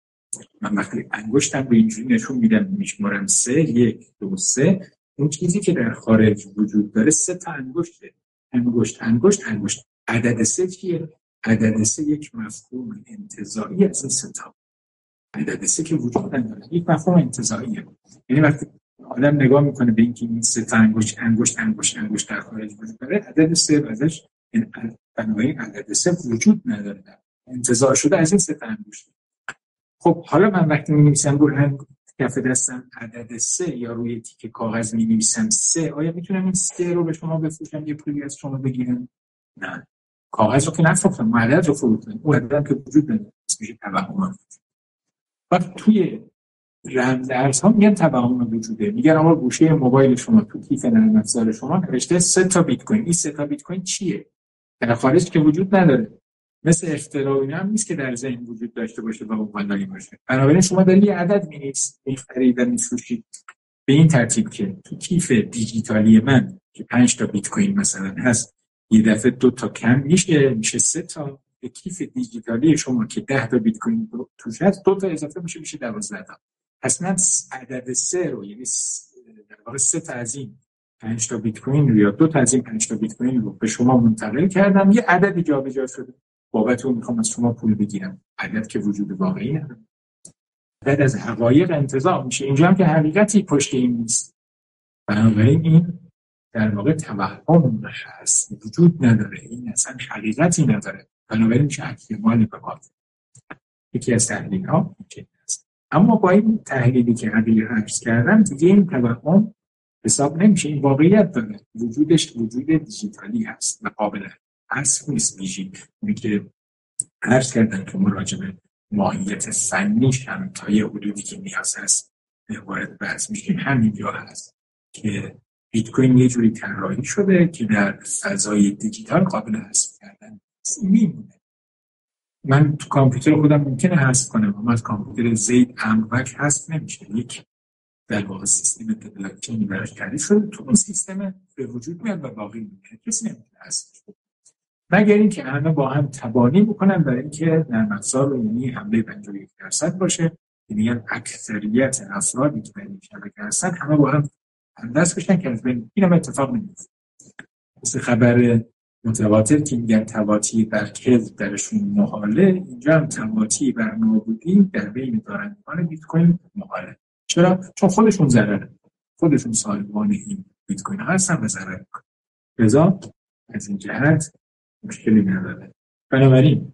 من وقتی انگشتم به اینجوری نشون میدم میشمارم سه، یک، دو، سه، اون چیزی که در خارج وجود داره سه تا انگشته. انگشت انگشت انگشت. عدد سه چیه؟ عدد سه یک مفهوم انتزاعی از این سه تا. عدد سه که وجود نداره، یک مفهوم انتزاعیه. یعنی وقتی آدم نگاه میکنه به اینکه این سه تا انگشت انگشت انگشت انگشت در خارج وجود داره، عدد سه ازش بنابراین عدد سه وجود نداره، انتزاع شده از این سه تا انگشت. خب حالا من وقتی می‌نویسم روی کف دستم عدد سه یا روی تیکه کاغذ می‌نویسم سه، آیا میتونم این سه رو به شما بفروشم یه پولی از شما بگیرم؟ نه. کاغذ رو که نفروختم، عدد رو فروختم. اون عدد که وجود نداره، میشه توهم. وقتی توی رمز ارزها میگن توهم وجوده، میگن آقا گوشه موبایل شما تو کیف نرم افزار شما نوشته سه تا بیت کوین. این سه تا بیت کوین چیه؟ در خارج که وجود نداره. مثل اختراع اینا هم نیست که در ذهن وجود داشته باشه و مولایی باشه. بنابراین شما دارید یه عدد می‌نویسید، می‌خرید و می‌فروشید به این ترتیب که تو کیف دیجیتالی من که پنج تا بیت کوین مثلا هست، یه دفعه دو تا کم میشه، میشه سه تا. به کیف دیجیتالی شما که ده تا بیت کوین توش هست، دو تا اضافه میشه، میشه دوازده تا. پس من عدد سه رو، یعنی در واقع سه تا از این پنج تا بیت کوین رو یا دو تا از این پنج تا بیت کوین رو به شما منتقل کردم، یه عددی جابجا شده. بابت اون میخوام از شما پول بگیرم. عدد که وجود واقعی نداره. عدد از حقایق انتزاع میشه. اینجا هم که حقیقتی پشت این نیست. بنابراین این در واقع توهم هست، وجود نداره. این اصلا حقیقتی نداره. بنابراین میشه احتمال به باطل. یکی از تحلیل ها میشه هست. اما با این تحلیلی که قبل عرض کردم دیگه این توهم حساب نمیشه. این واقعیت داره. وجودش وجود دیجیتالی هست و قابل حذف نیست. میشه میگه عرض کردن که مراجع به ماهیت فنیش هم تا یه حدودی که نیاز هست وارد بحث میشیم. همینجا هست که بیت کوین یه جوری طراحی شده که در فضای دیجیتال قابل حذف کردن میمونه. من تو کامپیوتر خودم ممکنه حذف کنم، اما از کامپیوتر زید امرک حذف نمیشه. یک در واقع سیستم بلاکچینی براش تعریف شده، تو اون سیستم به وجود میاد و باقی میمونه، کسی نمیتونه حذف کنه مگر اینکه همه با هم تبانی بکنن برای اینکه نرم افزار رو، یعنی حمله پنجاه و یک درصد باشه، یعنی اکثریت افرادی که در این شبکه هستن همه با هم همدست بشن که از بین اینم اتفاق نمیفته. مثل خبر متواتر که میگن تواطی بر کذب درشون محاله، اینجا هم تواطی بر نابودی در بین دارندگان بیت کوین محاله. چرا؟ چون خودشون ضرره، خودشون صاحبان این بیت کوین هستن و ضرر میکنن. لذا از این جهت مشکلی نداره. بنابراین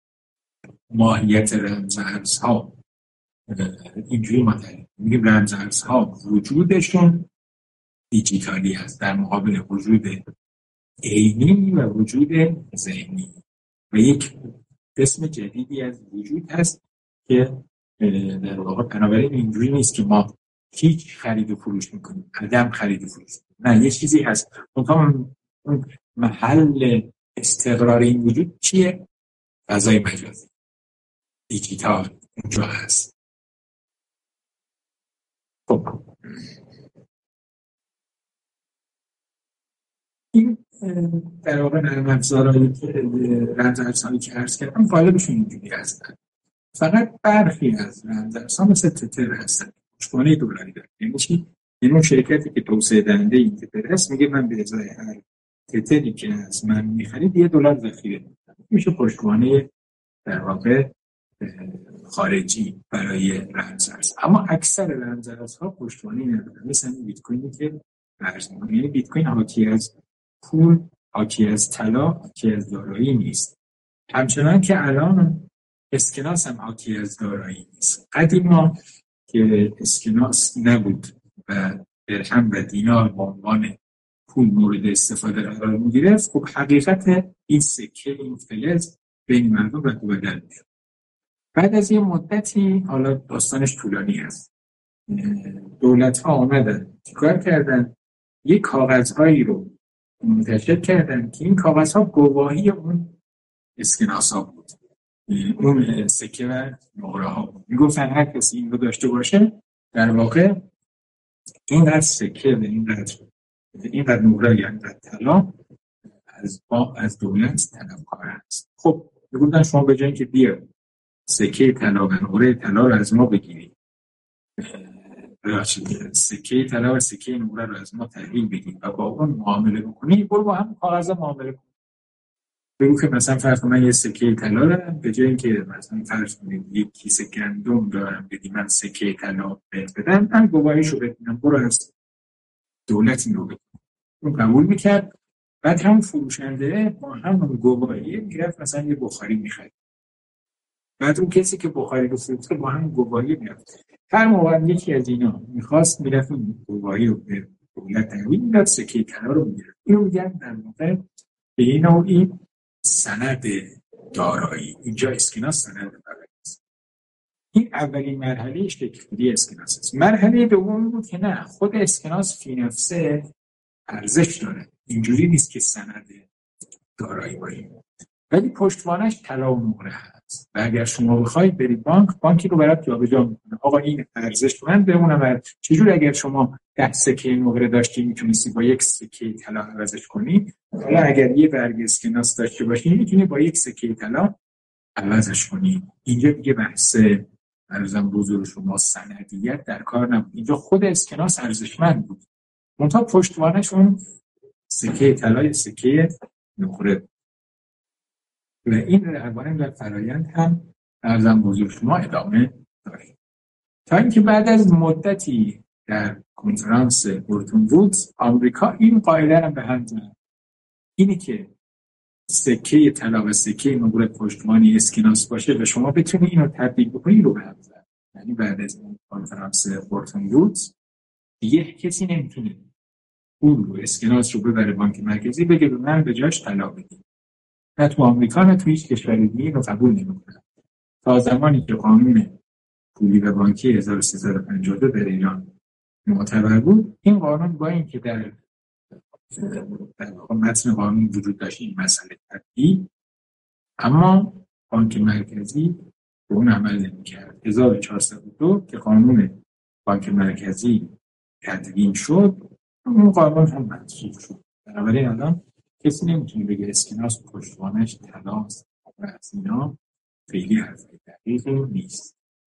ماهیت رمز ارزها اینجوری مطلب میگیم رمز ارزها وجودشون دیجیتالی هست در مقابل وجود عینی و وجود ذهنی و یک قسم جدیدی از وجود هست که در واقع بنابراین اینجوری نیست که ما هیچ خرید و فروش میکنیم، عدم خرید و فروش. نه، یه چیزی هست. اون محل استقرار این وجود چیه؟ فضای مجازی دیجیتال اونجا هست. خب این در واقع نرم افزارهایی که رمز ارزهایی که عرض کردم غالبشون اینجوری هستن. فقط برخی از رمز ارزها مثل تتر هستن، پشتوانه دلاری دارن. یعنی چی؟ یعنی اون شرکتی که توسعه دهنده این تتر هست میگه من به ازای هر تتری که از من میخرید یه دلار ذخیره میکنم. میشه پشتوانه در واقع خارجی برای رمز ارز. اما اکثر رمز ارزها پشتوانه ندارن، مثل بیت کوینی که ارز میکنه. یعنی بیت کوین حاکی از پول، حاکی از طلا، حاکی از دارایی نیست. همچنان که الان اسکناس هم حاکی از دارایی نیست. قدیما که اسکناس نبود و درهم و دینار به عنوان پول مورد استفاده قرار می‌گرفت، خب حقیقت این سکه، این فلز بین مردم رد و بدل می‌شد. بعد از یه مدتی، حالا داستانش طولانی است، دولت ها آمدن چیکار کردن؟ یه کاغذهایی رو منتشر کردن که این کاغذها گواهی اون اسکناس ها بود، اون سکه و نقره ها بود. میگفتن هر کسی این رو داشته باشه در واقع اینقدر سکه و اینقدر اینقدر نقره یا اینقدر طلا از با از دولت طلبکار هست. خب میگفتن شما به جای اینکه بیا سکه طلا و نقره طلا رو از ما بگیری، ببخشید سکه طلا و سکه نقره رو از ما تحویل بگیر و با اون معامله بکنی، برو با هم کاغذ معامله کن. بگو که مثلا فرض کن من یه سکه طلا دارم، به جای اینکه مثلا فرض کنید یک کیسه گندم دارم بدی من سکه طلا بهت بدم، من گواهیشو بدم، برو از دولت این رو بگیر. اون قبول میکرد. بعد هم فروشنده با همون گواهی میرفت مثلا یه بخاری میخرید. بعد اون کسی که بخاری رو فروخته با همون گواهی میرفت. هر موقع یکی از اینا میخواست میرفت اون گواهی رو به دولت تحویل میداد، سکه طلا رو میگرفت. اینو میگن در واقع به این نوعی سند دارایی. اینجا اسکناس سند دارایی است. این اولین مرحله شکل‌گیری اسکناس است. مرحله دوم بود که نه، خود اسکناس فی نفسه ارزش داره، اینجوری نیست که سند دارایی باشه، ولی پشتوانش طلا و نقره هست و اگر شما بخواید برید بانک، بانکی رو برات جابجا میکنه. آقا این ارزشمند بمونه. چجور اگر شما ده سکه نقره داشتی میتونستی با یک سکه طلا عوضش کنی، حالا اگر یه برگ اسکناس داشته باشی میتونی با یک سکه طلا عوضش کنی. اینجا دیگه بحث ارزم بزرگ شما سندیت در کار نبود. اینجا خود اسکناس ارزشمند بود، منتها پشتوانش اون سکه طلا سکه نقره و این روند و فرایند هم ارزم بزرگ شما ادامه داریم تا اینکه بعد از مدتی در کنفرانس برتون وودز آمریکا این قاعده را به هم زد، اینی که سکه طلا و سکه نقره پشتوانی اسکناس باشه و شما بتونی اینو تبدیل بکنی رو به هم زد. یعنی بعد از کنفرانس برتون وودز دیگه کسی نمیتونه پول رو اسکناس رو ببره بانک مرکزی بگه به من به جاش طلا بدید. نه تو آمریکا نه تو هیچ کشور دیگه رو قبول نمی‌کنه. تا زمانی که قانون پولی و بانکی هزار و سیصد و پنجاه و دو در ایران معتبر بود، این قانون با اینکه در در واقع متن قانون وجود داشت این مسئله تبدیل، اما بانک مرکزی به اون عمل نمی‌کرد. هزار و چهارصد و دو که قانون بانک مرکزی تدوین شد، اون قانون هم منسوخ شد. بنابراین الان کسی نمیتونه بگه اسکناس پشتوانش طلاست و از اینا خیلی حرف دقیقی نیست.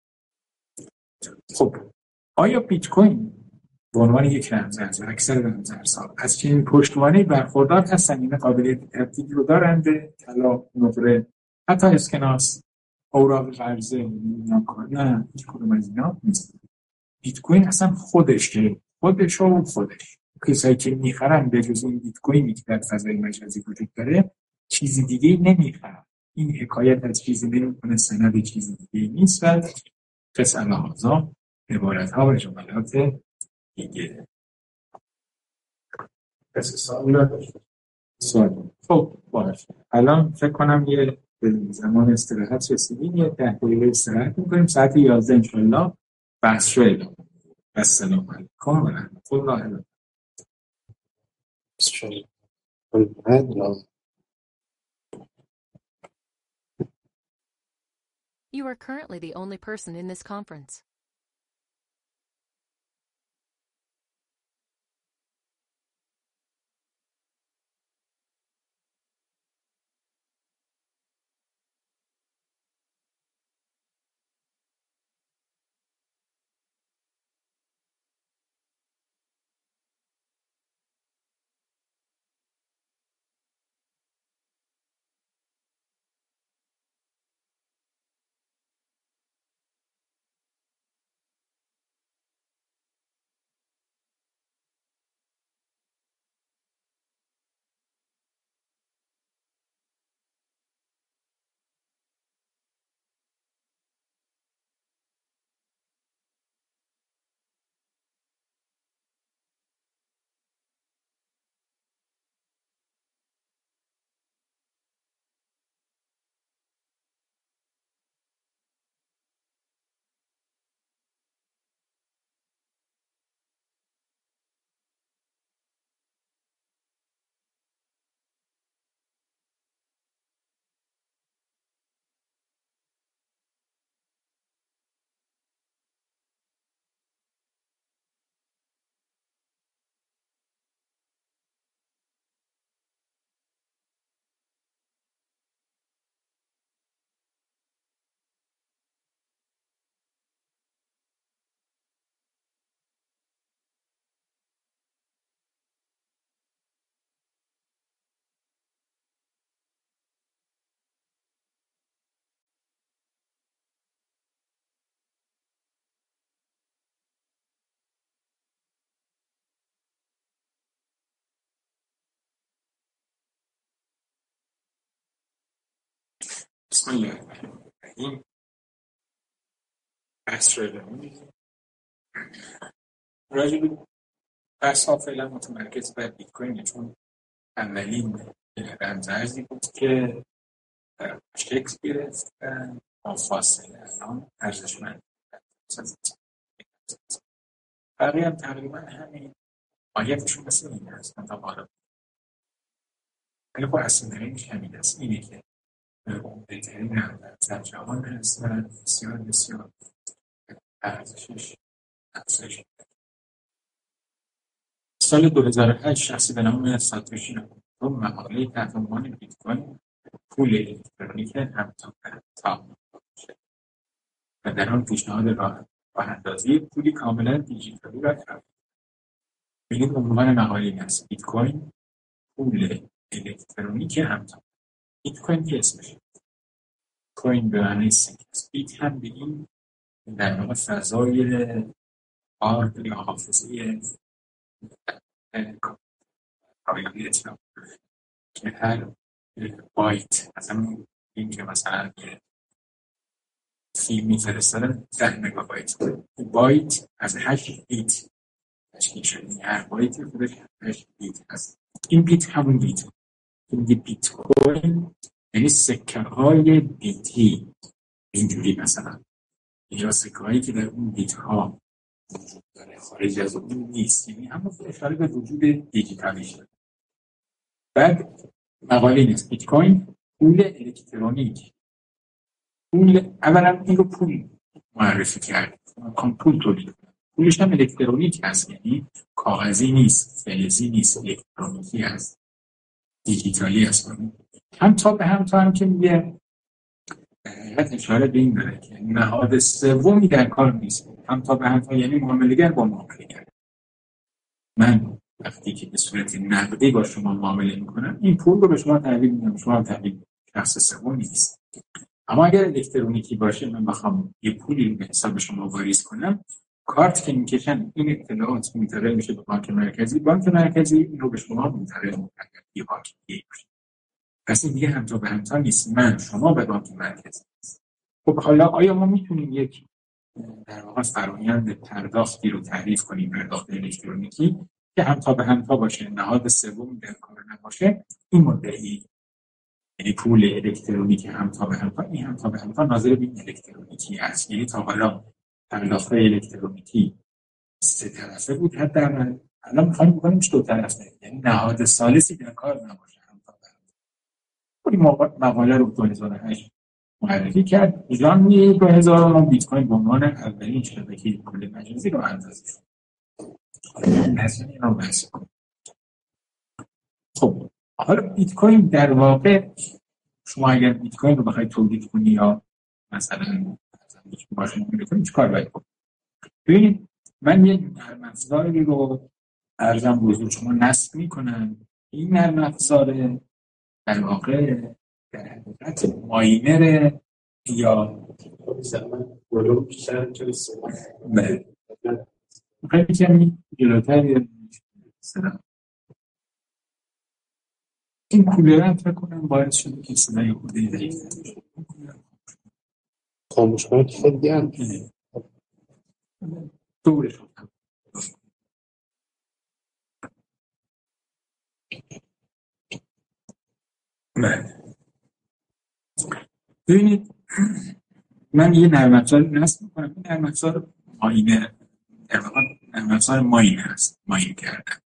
خب آیا بیت کوین به عنوان یک رمزارز و اکثر رمزارزها از چنین پشتوانه‌ای برخوردار هستند؟ این قابلیت تبدیل رو دارند به طلا، نقره، حتی اسکناس، اوراق قرضه؟ نه، هیچ کدوم از اینا نیست. بیت کوین اصلا خودش که خودش و خودش کسایی که میخرن به جز اون بیت کوینی که در فضای مجازی وجود داره چیزی دیگه نمیخرن. این حکایت از چیزی نمیکنه، سند چیزی دیگه نیست و قصه لحاظا عبارت ها و جملات دیگه. قصه سوال نداشت. سوال. خب باشه، الان فکر کنم یه زمان استراحت رسیدیم، یه ده دقیقه استراحت میکنیم، ساعت یازده انشالله بحث رو ادامه. السلام علیکم و رحمت الله وبرکاته. You are currently the only person in this conference. بسم الله الرحمن الرحیم. بحث رو ادامه راجع به بحث ها فعلا متمرکز بر بیت کوینه، چون اولین رمزارزی بود که شکل گرفت و با فاصله الان ارزشمند. بقیه هم تقریبا همین مایتشون مثل این هست تا بالا، ولی خب اصلا دلیلش همین هست، اینه که عمده ترین رمز در جهان هست و بسیار بسیار ارزشش افزایش. سال دو هزار و هشت شخصی به نام ساتوشی ناکاموتو مقاله تحت عنوان بیت کوین پول الکترونیک همتا و در آن پیشنهاد راه راه‌اندازی پولی کاملا دیجیتالی را کرد. بدین عنوان مقاله این است: بیت کوین پول الکترونیک همتا. بیت کوین که اسمش کوین به معنی سکه است، بیت هم به این در واقع فضای هارد یا حافظه کامپیوتر که هر بایت از همون این که مثلا فیلم میفرستادن ده مگابایت، بایت از هشت بیت تشکیل شده، هر بایت خودش هشت بیت هست. این بیت همون بیت که میگه بیت کوین، یعنی سکه های بیتی اینجوری مثلا، یا سکه هایی که در اون بیت ها وجود داره، خارج از اون نیست، یعنی همون اشاره به وجود دیجیتالی شده. بعد مقاله این است: بیت کوین پول الکترونیک. پول اولا این رو پول معرفی کرد، کام پول تولید کنه، پولش هم الکترونیک هست، یعنی کاغذی نیست، فلزی نیست، الکترونیکی هست، دیجیتالی هست. هم تا به هم تا هم که میگه حقیقت اشاره به این داره که نهاد سومی در کار نیست. هم تا به هم تا یعنی معامله‌گر با معامله‌گر. من وقتی که به صورت نقدی با شما معامله میکنم، این پول رو به شما تحویل میدم، شما هم تحویل شخص سوم نیست. اما اگر الکترونیکی باشه، من بخوام یه پولی به حساب شما واریز کنم، کارت که میکشن این اطلاعات منتقل میشه به بانک مرکزی، بانک مرکزی این رو به شما منتقل میکنه یه بانک دیگه. پس این دیگه هم تا به هم تا نیست، من شما به بانک مرکزی. خب حالا آیا ما میتونیم یک در واقع فرآیند پرداختی رو تعریف کنیم، پرداخت الکترونیکی که هم تا به هم تا باشه، نهاد سوم در کار نباشه؟ این مدعی، یعنی پول الکترونیکی هم تا به هم تا، این هم تا به هم تا ناظر به الکترونیکی است. یعنی تا حالا پرداخت الکترونیکی سه طرفه بود، حتی الان می‌خوایم بکنیم دو طرفه، یعنی نهاد ثالثی در کار نباشه. هم تا به هم تا. این مقاله رو دو هزار و هشت معرفی کرد. ژانویه دو هزار و نه بیت کوین به عنوان اولین شبکه پول مجازی رو اندازه شد. مثلا این رو بحث کنیم. خب حالا بیت کوین در واقع، شما اگر بیت کوین رو بخواید تولید کنی یا مثلا ماشین رو بکنید، چیکار باید کنید؟ ببینید، من یه نرم افزاری رو ارزم به حضور شما نصب میکنم. این نرم افزار در واقع در حقیقت ماینر یا زمان ولوم بیشتر جلسه بله خیلی کمی جلوتر یا سلام. این کولر هم فکر کنم باعث شده که صدای خودی ضعیف بشه. خاموش کنید خیلی گرم دورش رو بله. ببینید، من یه نرم افزار نصب می‌کنم. این نرم افزار ماینر، در واقع نرم افزار ماین هست، ماین کردن.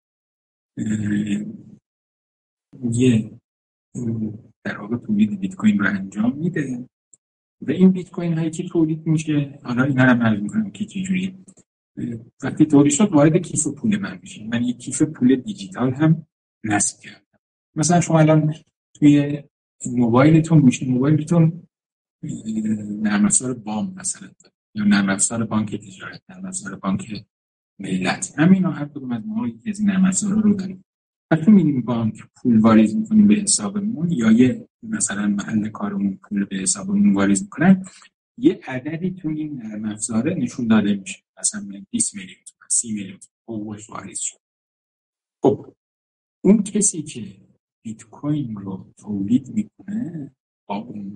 یه در واقع تولید بیت کوین رو انجام میده و این بیت کوین هایی که تولید میشه، حالا اینا رو معلوم می‌کنم که چجوریه. وقتی تولید شد وارد کیف پول من میشه. من یک کیف پول دیجیتال هم نصب کردم. مثلا شما الان توی موبایلتون میشه، موبایلتون نرم افزار بام مثلا یا نرم افزار بانک تجارت، نرم افزار بانک ملت، همینا هر کدوم از ما یکی از این نرم افزارا رو داریم. وقتی میریم بانک پول واریز میکنیم به حسابمون، یا یه مثلا محل کارمون پول به حسابمون واریز میکنن، یه عددی تو این نرم افزار نشون داده میشه، مثلا بیست میلیون تومان، سی میلیون تومان واریز شد. خب اون کسی که بیت کوین رو تولید میکنه با اون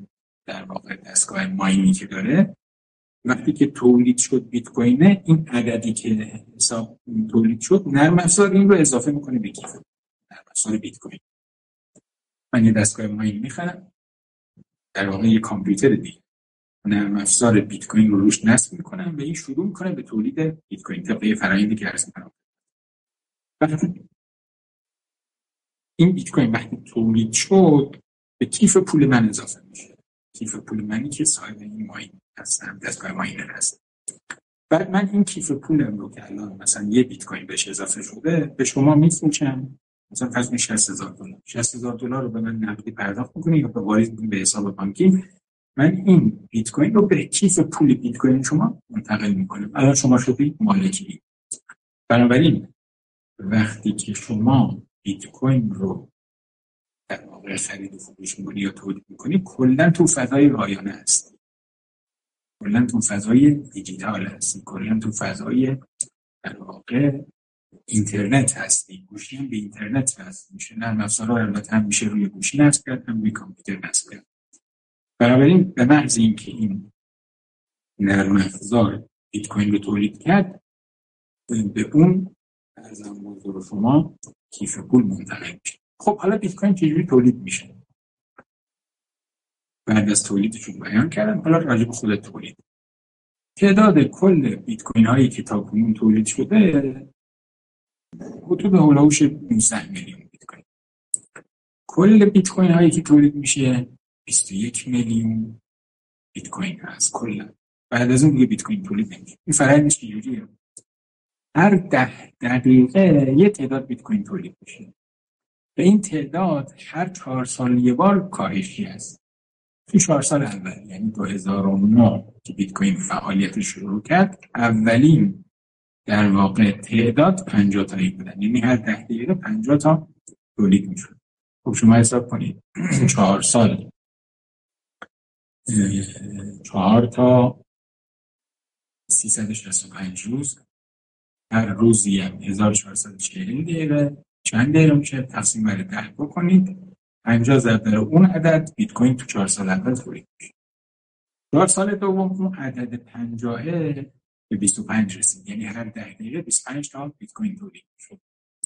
در واقع دستگاه ماینی که داره، وقتی که تولید شد بیت کوینه، این عددی که حساب تولید شد نرم افزار این رو اضافه میکنه به کیف نرم افزار بیت کوین. من یه دستگاه ماین میخرم، در واقع یه کامپیوتر دیگه نرم افزار بیت کوین رو روش نصب میکنم و این شروع میکنه به تولید بیت کوین طبق یه فرآیندی که عرض کردم. وقتی این بیت کوین وقتی تولید شد به کیف پول من اضافه میشه، کیف پول منی که صاحب این ماین هستم، دستگاه ماینر هست. بعد من این کیف پولم رو که الان مثلا یه بیت کوین بهش اضافه شده به شما میفروشم، مثلا فرض کنید شصت هزار دلار شصت هزار دلار رو به من نقدی پرداخت میکنید یا به واریز میکنید به حساب بانکی. من این بیت کوین رو به کیف پول بیت کوین شما منتقل میکنم. الان شما شدید مالکی. بنابراین وقتی که شما بیت کوین رو در واقع خرید و فروش میکنی یا تولید میکنی، کلا تو فضای رایانه هستی، کلا تو فضای دیجیتال هستی، کلا تو فضای در واقع اینترنت هستی. گوشی هم به اینترنت وصل میشه، نرم افزارها البته هم میشه روی گوشی نصب کرد، هم روی کامپیوتر نصب کرد. بنابراین به محض اینکه این نرم افزار بیت کوین رو تولید کرد، به اون ارزم بزرگ شما کیف پول منتقل میشه. خب حالا بیت کوین چجوری تولید میشه؟ بعد از تولیدشون بیان کردم، حالا راجع به خود تولید. تعداد کل بیت کوین هایی که تاکنون تولید شده حدود هولوش نوزده میلیون بیت کوین. کل بیت کوین هایی که تولید میشه بیست و یک میلیون بیت کوین هست کلا. بعد از اون دیگه بیت کوین تولید نمیشه. این فرآیندش چجوریه؟ هر ده دقیقه یه تعداد بیت کوین تولید میشه. به این تعداد هر چهار سال یه بار کاهشی هست. تو چهار سال اول، یعنی دو هزار و نه که بیت کوین فعالیتش شروع کرد، اولین در واقع تعداد پنجاه تایی بودن، یعنی هر ده دقیقه پنجاه تا تولید میشد. خب شما حساب کنید چهار سال، چهار تا سیصد و شصت و پنج روز، هر روزی هم هزار و چهارصد و چهل دقیقه، چند دقیقه میشه؟ تقسیم بر ده بکنید، پنجاه ضرب در اون عدد بیت کوین تو چهار سال اول تولید میشه. چهار سال دوم اون عدد پنجاه به بیست و پنج رسید، یعنی هر ده دقیقه بیست و پنج تا بیت کوین تولید میشه.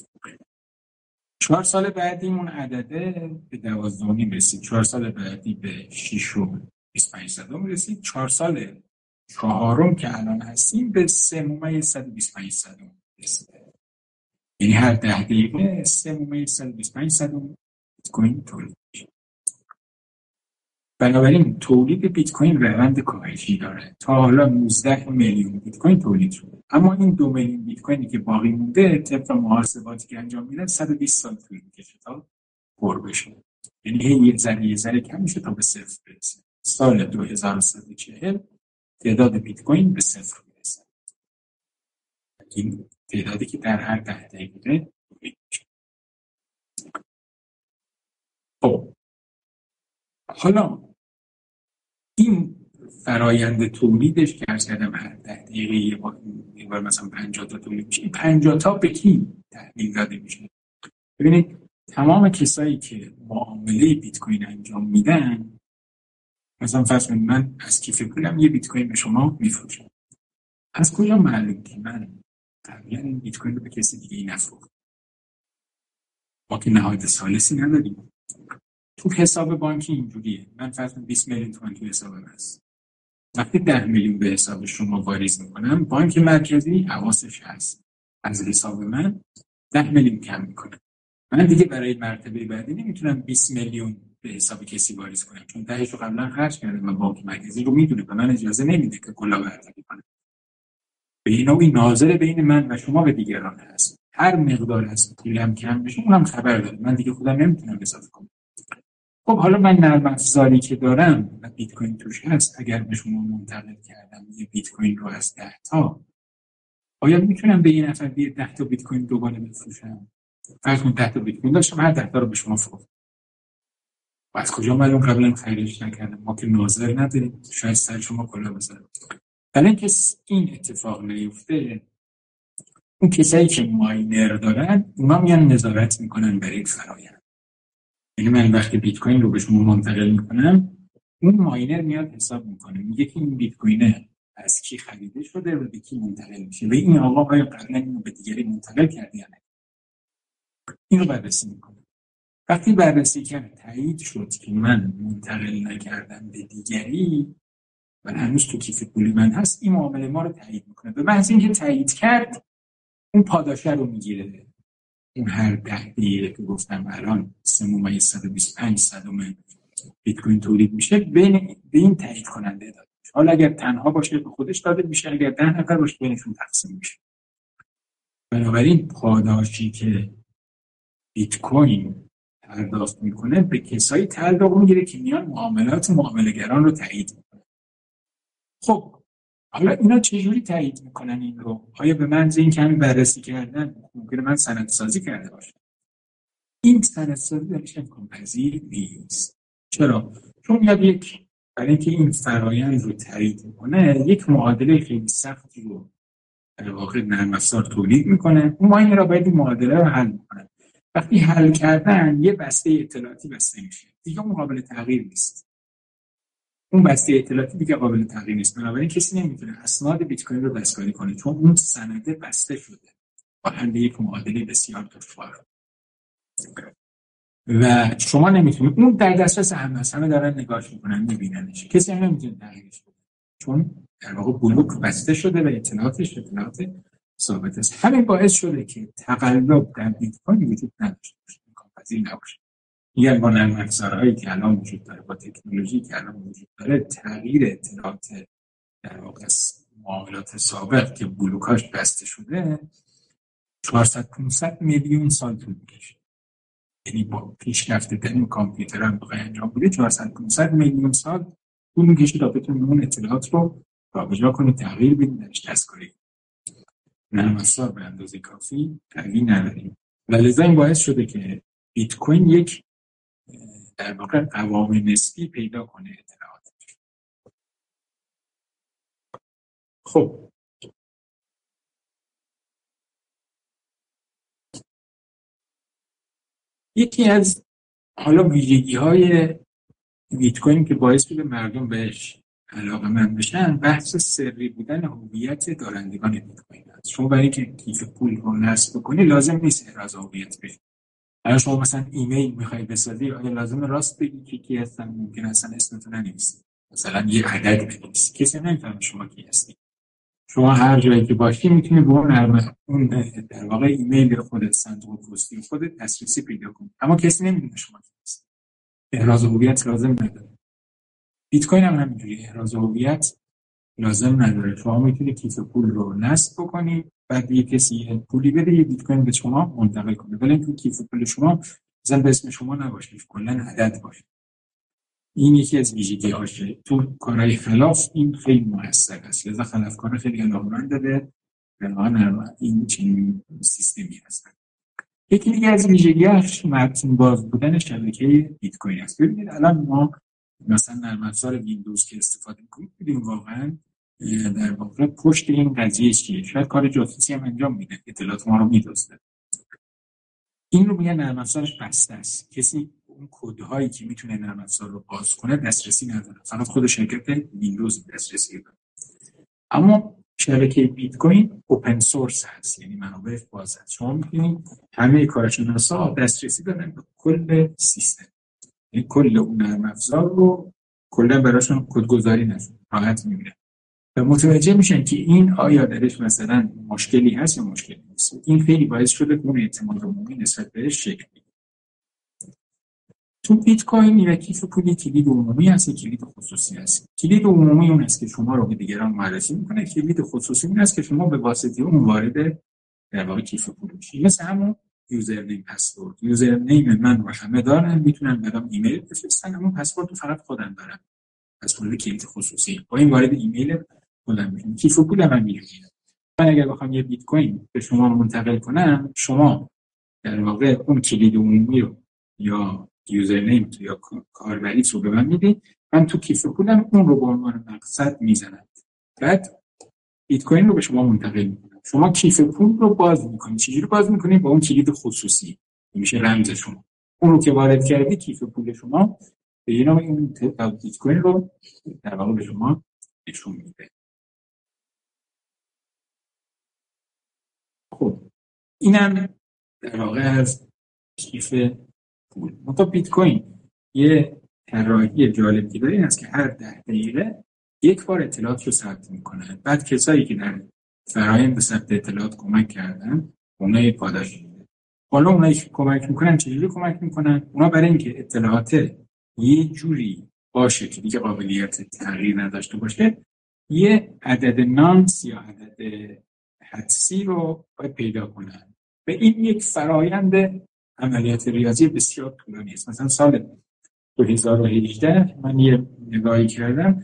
چهار سال بعدی اون عدده به دوازده و نیم رسید، چهار سال بعدی به شش و بیست و پنج صدم رسید، چهار سال چهارم که الان هستیم به سه ممیز صد و بیست و پنج صدم رسید، یعنی هر ده دقیقه سه ممیز صد و بیست و پنج صدم بیت کوین تولید میشه. بنابراین تولید بیت کوین روند کاهشی داره. تا حالا نوزده میلیون بیت کوین تولید شده، اما این دو میلیون بیت کوینی که باقی مونده طبق محاسباتی که انجام میدن صد و بیست سال طول میکشه تا پر بشه، یعنی یه ذره یه ذره کم میشه تا به صفر برسه. سال دو هزار و صد و چهل تعداد بیت کوین به صفر میرسه. این تعدادی که در هر ده دقیقه تولید میشه. خب حالا این فرایند تولیدش که عرض کردم هر ده دقیقه یه بار, یه بار مثلا پنجاه تا تولید میشه، این پنجاه تا به کی تحویل داده میشه؟ ببینید تمام کسایی که معامله بیت کوین انجام میدن، مثلا فرض کنید من از کیف پولم یه بیت کوین به شما میفروشم، از کجا معلوم که من قبلا این بیت کوین رو به کسی دیگه ای نفروختم؟ ما که نهاد ثالثی نداریم. تو حساب بانکی اینجوریه، من فرض کنم بیست میلیون تومان تو حسابم هست، وقتی ده میلیون به حساب شما واریز میکنم، بانک مرکزی حواسش هست از حساب من ده میلیون کم میکنه. من دیگه برای مرتبه بعدی نمیتونم بیست میلیون به حساب کسی واریز کنم، چون دهش رو قبلا خرج کردم و بانک مرکزی رو میدونه و من اجازه نمیده که کلا برتری کنم. به این نوعی ناظر بین من و شما و دیگران هست. هر مقدار از پولم کم بشه اونم خبر داره، من دیگه خودم نمیتونم اضافه کنم. خب حالا من نرم افزاری که دارم و بیت کوین توش هست، اگر به شما منتقل کردم یه بیت کوین رو از ده تا، آیا میتونم به این نفر بیه ده تا بیت کوین دوباره بفروشم؟ فرض کنید ده تا بیت کوین داشتم، هر ده تا رو به شما فروختم. و از کجا معلوم قبلا خریدش نکردم؟ ما که ناظر نداریم، شاید سر شما کلا بزنه. برای اینکه این اتفاق نیفته، اون کسایی که ماینر دارن اونا میان نظارت میکنن برای فرآیند. یعنی من وقتی بیت کوین رو به شما منتقل میکنم، اون ماینر میاد حساب میکنه، میگه که این بیت کوین از کی خریده شده و به کی منتقل میشه و این آقا آیا قبلا اینو به دیگری منتقل کرده یا نه. اینو بررسی میکنه. وقتی بررسی کرد تایید شد که من منتقل نکردم به دیگری و هنوز تو کیف پولی من هست، این معامله ما رو تایید میکنه. به محض اینکه تایید کرد اون پاداشه رو میگیره. اون هر ده دقیقه که گفتم الان سه ممیز صد و بیست و پنج صدم بیت کوین تولید میشه، بین به این تایید کننده داده میشه. حالا اگر تنها باشه به خودش داده میشه، اگر ده نفر باشه بینشون تقسیم میشه. بنابراین پاداشی که بیت کوین پرداخت میکنه به کسایی تعلق میگیره که میان معاملات معامله‌گران رو تایید میکنه. خب حالا اینا چجوری تایید میکنن این رو؟ آیا به منظور این که همین بررسی کردن ممکنه من سندسازی کرده باشم؟ این سندسازی درش امکان پذیر نیست. چرا؟ چون میاد یک برای اینکه این فرایند رو تایید کنه یک معادله خیلی سختی رو در واقع نرم افزار تولید میکنه. ما این را باید این معادله رو حل میکنه. وقتی حل کردن یه بسته اطلاعاتی بسته میشه، دیگه اون قابل تغییر نیست. اون بسته اطلاعاتی دیگه قابل تغییر نیست. بنابراین کسی نمیتونه اسناد بیت کوین رو دستکاری کنه، چون اون سنده بسته شده با حل یک معادله بسیار دشوار. و شما نمیتونید، اون در دسترس همه است، همه دارن نگاهش میکنن میبیننش، کسی هم نمیتونه تغییرش بده چون در واقع بلوک بسته شده و اطلاعاتش اطلاعات ثابت است. همین باعث شده که تقلب در بیت کوین وجود نداشته باشه، امکان پذیر نباشه. یعنی با نرم افزارهایی که الان وجود داره، با تکنولوژی که الان وجود داره، تغییر اطلاعات در واقع معاملات سابق که بلوکاش بسته شده چهارصد پانصد میلیون سال طول میکشه. یعنی با پیشرفت ترین کامپیوتر هم بخوای انجام بده چهارصد پانصد میلیون سال طول میکشه تا بتونید اون اطلاعات رو جابجا کنید، تغییر بدید، درش دستکاری. نرم افزار به اندازه کافی تغییر نداریم و لذا این باعث شده که بیت کوین یک در واقع قوام نسبی پیدا کنه اطلاعات. خب یکی از حالا ویژگی‌های بیت کوین که باعث شده مردم بهش علاقه‌مند بشن، بحث سری بودن هویت دارندگان بیت کوین است. شما برای اینکه کیف پول رو نصب کنی لازم نیست احراز هویت بدید. اگه شما مثلا ایمیل میخوای بسازی، آیا لازم راست بگی که کی هستن؟ ممکن اصلا اسمتون ننویسی، مثلا یه عدد بنویسی، کسی نمیفهمه شما کی هستی. شما هر جایی که باشی میتونی به اون اون در واقع ایمیل خودت، صندوق پستی خودت دسترسی پیدا کنی، اما کسی نمیدونه شما کی هستی. احراز هویت لازم نداره. بیت کوین هم همینجوری احراز هویت لازم نداره. شما میتونی کیف پول رو نصب بکنی، بعد یه کسی پولی بده یه بیت کوین به شما منتقل کنه، ولی اینکه کیف پول شما مثلا به اسم شما نباشه، کلا عدد باشه. این یکی از ویژگی‌هاشه. تو کارهای خلاف این خیلی موثر است. لذا خلافکارا خیلی علاقه‌مند به واقعا این چنین سیستمی هستن. یکی دیگه از ویژگی‌هاش متن باز بودن شبکه بیت کوین است. ببینید الان ما مثلا نرم افزار ویندوز که استفاده می‌کنیم، ببینید واقعا در واقع پشت این قضیه چیه؟ شاید کار جاسوسی هم انجام میده، اطلاعات ما رو میدزده. این رو میگن نرم افزارش بسته است. کسی اون کدهایی که میتونه نرم افزار رو باز کنه دسترسی نداره. فقط خود شرکت ویندوز دسترسی داره. اما شبکه بیت کوین اوپن سورس هست، یعنی منابع باز هست. شما میتونید همه کارشناسا دسترسی دارن به کل سیستم. یعنی کل اون نرم افزار رو کلا براشون کدگذاری نشون راحت میبینن و متوجه میشن که این آیا درش مثلا مشکلی هست یا مشکلی نیست. این خیلی باعث شده که اون اعتماد عمومی نسبت بهش شکل بگیره. تو بیت کوین یک کیف پولی کلید عمومی هست، کلید خصوصی هست. کلید عمومی اون است که شما رو به دیگران معرفی میکنه، کلید خصوصی اون است که شما به واسطه اون وارد در واقع کیف پول میشید. مثل همون یوزر نیم پسورد. یوزر نیم من رو همه دارن، میتونن برام ایمیل بفرستن، اما پسورد رو فقط خودم دارم. پسورد کلید خصوصی. با این وارد ایمیل خودم میشم. کیف پول من میگیرم. من اگر بخوام یه بیت کوین به شما منتقل کنم، شما در واقع اون کلید عمومی رو یا یوزر نیم یا کاربری رو به من میدید، من تو کیف پولم اون رو به عنوان مقصد میزنم، بعد بیت کوین رو به شما منتقل میکنم. شما کیف پول رو باز میکنید. چجوری باز میکنید؟ با اون کلید خصوصی، میشه رمز شما. اون رو که وارد کردی کیف پول شما به این نام این تعداد بیت کوین رو در واقع به شما نشون میده. خب اینم در واقع از کیف پول. منتها بیت کوین یه طراحی جالب که داره این است که هر ده دقیقه یک بار اطلاعات رو ثبت میکنه. بعد کسایی که در فرآیند ثبت اطلاعات کمک کردن اونها یه پاداش میده. حالا اونایی که کمک میکنن چجوری کمک میکنن؟ اونا برای اینکه اطلاعات یه جوری باشه که دیگه قابلیت تغییر نداشته باشه، یه عدد نانس یا عدد حدسی رو باید پیدا کنن. و این یک فرآیند عملیات ریاضی بسیار طولانی است. مثلا سال دو هزار و هجده من یه نگاهی کردم،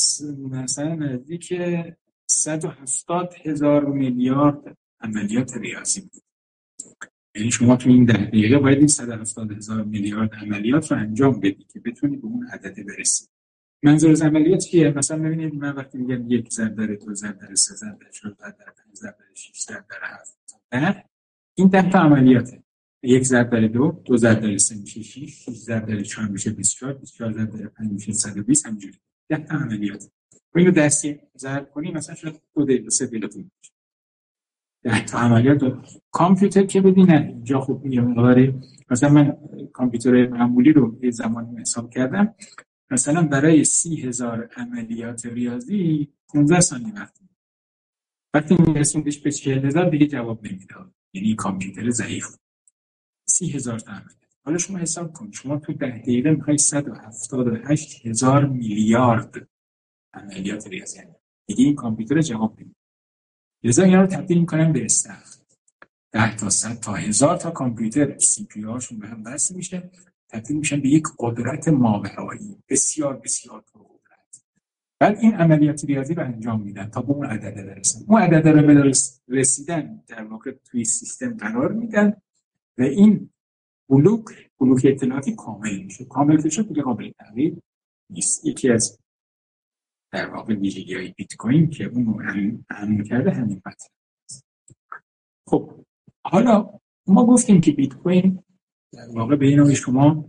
مثلا نزدیک صد و هفتاد هزار میلیارد عملیات ریاضی بود. یعنی شما تو این ده دقیقه باید این صد و هفتاد هزار میلیارد عملیات رو انجام بدی که بتونی به اون عدده برسی. منظور از عملیات چیه؟ مثلا ببینید من وقتی میگم یک ضرب در دو ضرب در سه ضرب در چهار ضرب در پنج ضرب در شش ضرب در هفت ده، این ده تا عملیاته. یک ضرب در دو، دو ضرب در سه میشه شش، شش ضرب در چهار میشه بیست و چهار، بیست و چهار ضرب در پنج میشه صد و بیست، همینجوری. ده تا عملیات. و اینو دستی ضرب کنی مثلا شاید دو دقیقه سه دقیقه طول بکشه. ده تا عملیات دو. کامپیوتر که بدین نه اینجا خوب میاد. مثلا من کامپیوتر معمولی رو یه زمانی حساب کردم، مثلا برای سی هزار عملیات ریاضی پانزده ثانیه وقت می‌بره. وقتی میرسوندش به چهل هزار دیگه جواب نمیداد. یعنی کامپیوتر ضعیف. سی هزار تا عملیات. حالا شما حساب کن، شما تو ده دقیقه میخوای صد و هفتاد و هشت هزار میلیارد عملیات ریاضی انجام بدی. دیگه این کامپیوتر جواب نمیده. لذا اینا رو تبدیل میکنن به استخر. ده تا صد تا هزار تا کامپیوتر سی پی یو هاشون به هم وصل میشه، تبدیل میشن به یک قدرت ماورایی بسیار بسیار پرقدرت. بعد این عملیات ریاضی رو انجام میدن تا به اون عدده برسن. اون عدده رو به رسیدن در واقع توی سیستم قرار میدن و این بلوک بلوک اطلاعاتی کامل میشه. کامل که شد دیگه قابل تغییر نیست. یکی از در واقع ویژگی‌های بیت کوین که اون رو امن کرده همین مطلب است. خب حالا ما گفتیم که بیت کوین در واقع به این شما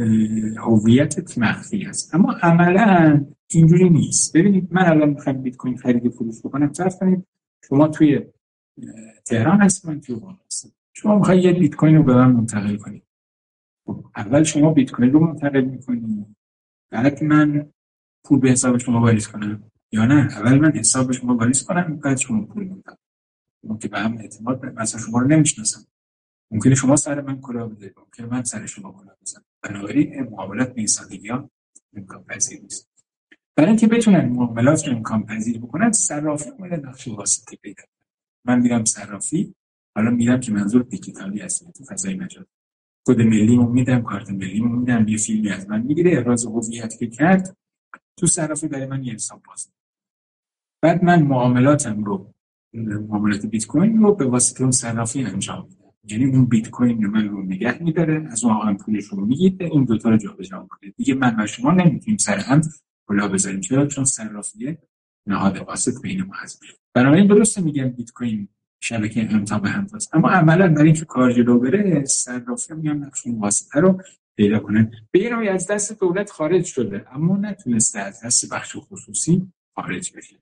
هویتت مخفی است، اما عملا اینجوری نیست. ببینید من الان میخوام بیت کوین خرید و فروش بکنم، فرض کنید شما توی تهران هستید، من توی قم هستم. شما میخواید یه بیت کوین رو به من منتقل کنید. اول شما بیت کوین رو منتقل میکنید، بعد من پول به حساب شما واریز کنم یا نه اول من حساب شما واریز کنم بعد شما پول بدم. ممکنه به هم اعتماد مثلا شما رو نمیشناسم، ممکنه شما سر من کلاه بذارید، ممکنه من سر شما کلاه بزنم. بنابراین معاملات به سادگی‌ها امکان پذیر نیست. برای اینکه بتونن معاملات رو امکان پذیر بکنن، صرافی باید نقش واسطه پیدا کنه. من میرم صرافی، حالا میرم که منظور دیجیتالی هست تو فضای مجازی، کد ملیمو میدم، کارت ملیمو میدم، یه فیلمی از من میگیره، احراز هویت که کرد تو صرافی برای من یه حساب باز. بعد من معاملاتم رو معاملات بیت کوین رو به واسطه اون صرافی انجام میدم. یعنی اون بیت کوین رو من رو نگه می‌داره، از اون آقا پولش رو میگیره، این دو تا رو جابجا می‌کنه. دیگه من و شما نمیتونیم سر هم کلا بذاریم، چرا؟ چون صرافی نهاد واسط بین ما هست. بنابراین درسته میگن بیت کوین شبکه همتا به هم است، اما عملاً برای اینکه کار جلو بره صرافی میان نقش اون واسطه رو پیدا کنن. به این روی از دست دولت خارج شده اما نتونسته از دست بخش خصوصی خارج بشه.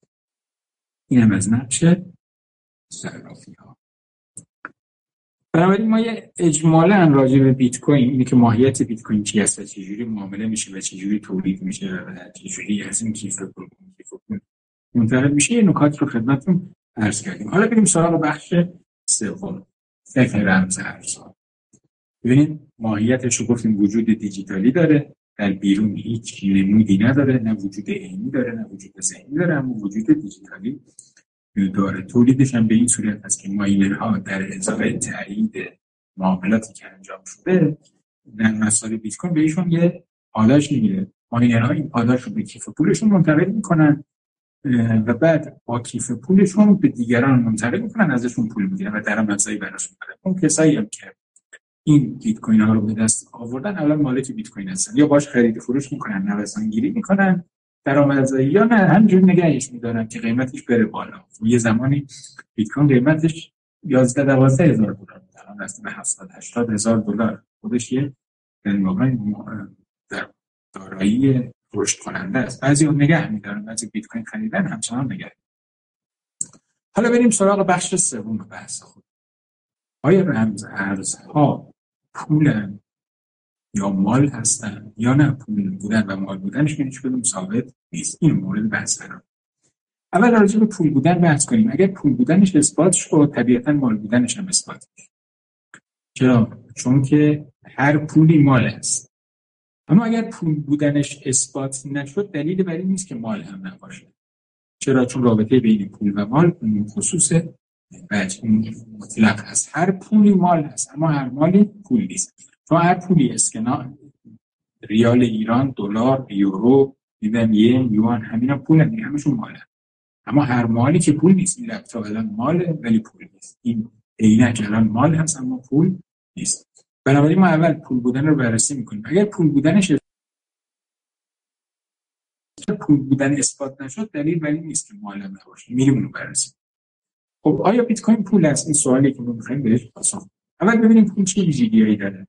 این هم از نقش صرافی‌ها. بنابراین ما یه اجمالاً راجع به بیت کوین، اینه که ماهیت بیت کوین چی هست، چجوری معامله میشه و چجوری تولید میشه و چجوری از این کیف پول منتقل میشه، یه نکات رو خدمتتون عرض کردیم. حالا بریم سراغ بخش سوم، فقه رمز ارزها. ببینید ماهیتش رو گفتیم وجود دیجیتالی داره، در بیرون هیچ نمودی نداره، نه وجود عینی داره نه وجود ذهنی داره، اما وجود دیجیتالی داره. تولیدش هم به این صورت است که ماینرها در ازای تایید معاملاتی که انجام شده در مسائل بیت کوین بهشون یه پاداش میگیره. ماینرها این پاداش رو به کیف پولشون منتقل میکنن و بعد با کیف پولشون به دیگران منتقل میکنن، ازشون پول میگیرن و درآمدزایی براشون میاره. اون کسایی هم که این بیت کوین ها رو به دست آوردن الان مالک بیت کوین هستن، یا باش خرید فروش میکنن، نوسانگیری میکنن، درآمدزایی، یا نه همینجوری نگهش میدارن که قیمتش بره بالا. یه زمانی بیت کوین قیمتش یازده دوازده هزار دلار بود، الان رسیده به هفتاد هشتاد هزار دلار. خودش یه در واقع در دارایی رشد کننده است. بعضی ها نگه می‌دارن، بعضی بیت کوین خریدن همچنان نگه. حالا بریم سراغ بخش سوم بحث خود. آیا رمز ارزها پولن یا مال هستن یا نه پول بودن و مال بودنش که هیچ کدوم ثابت نیست؟ این مورد بحث قرار. اول راجع به پول بودن بحث کنیم. اگر پول بودنش اثبات شد، طبیعتاً مال بودنش هم اثبات میشه. چرا؟ چون که هر پولی مال است. اما اگر پول بودنش اثبات نشد، دلیل بر این نیست که مال هم نباشه. چرا؟ چون رابطه بین پول و مال خصوص وجه مطلق هست. هر پولی مال هست اما هر مالی پول نیست. چون هر پولی اسکناس، ریال ایران، دلار، یورو، میدن ین، یوان، همینا پول دیگه، همشون ماله. اما هر مالی که پول نیست. این لپتاپ الان ماله ولی پول نیست. این عینک الان مال هست اما پول نیست. بنابراین ما اول پول بودن رو بررسی میکنیم. اگر پول بودنش پول بودن اثبات نشد، دلیل بر این نیست که مال هم نباشه. میریم اون رو بررسی. خب آیا بیت کوین پول است؟ این سوالی که ما می‌خوایم بهش پاسخ بدیم. اول ببینیم پول چه ویژگی‌هایی داره.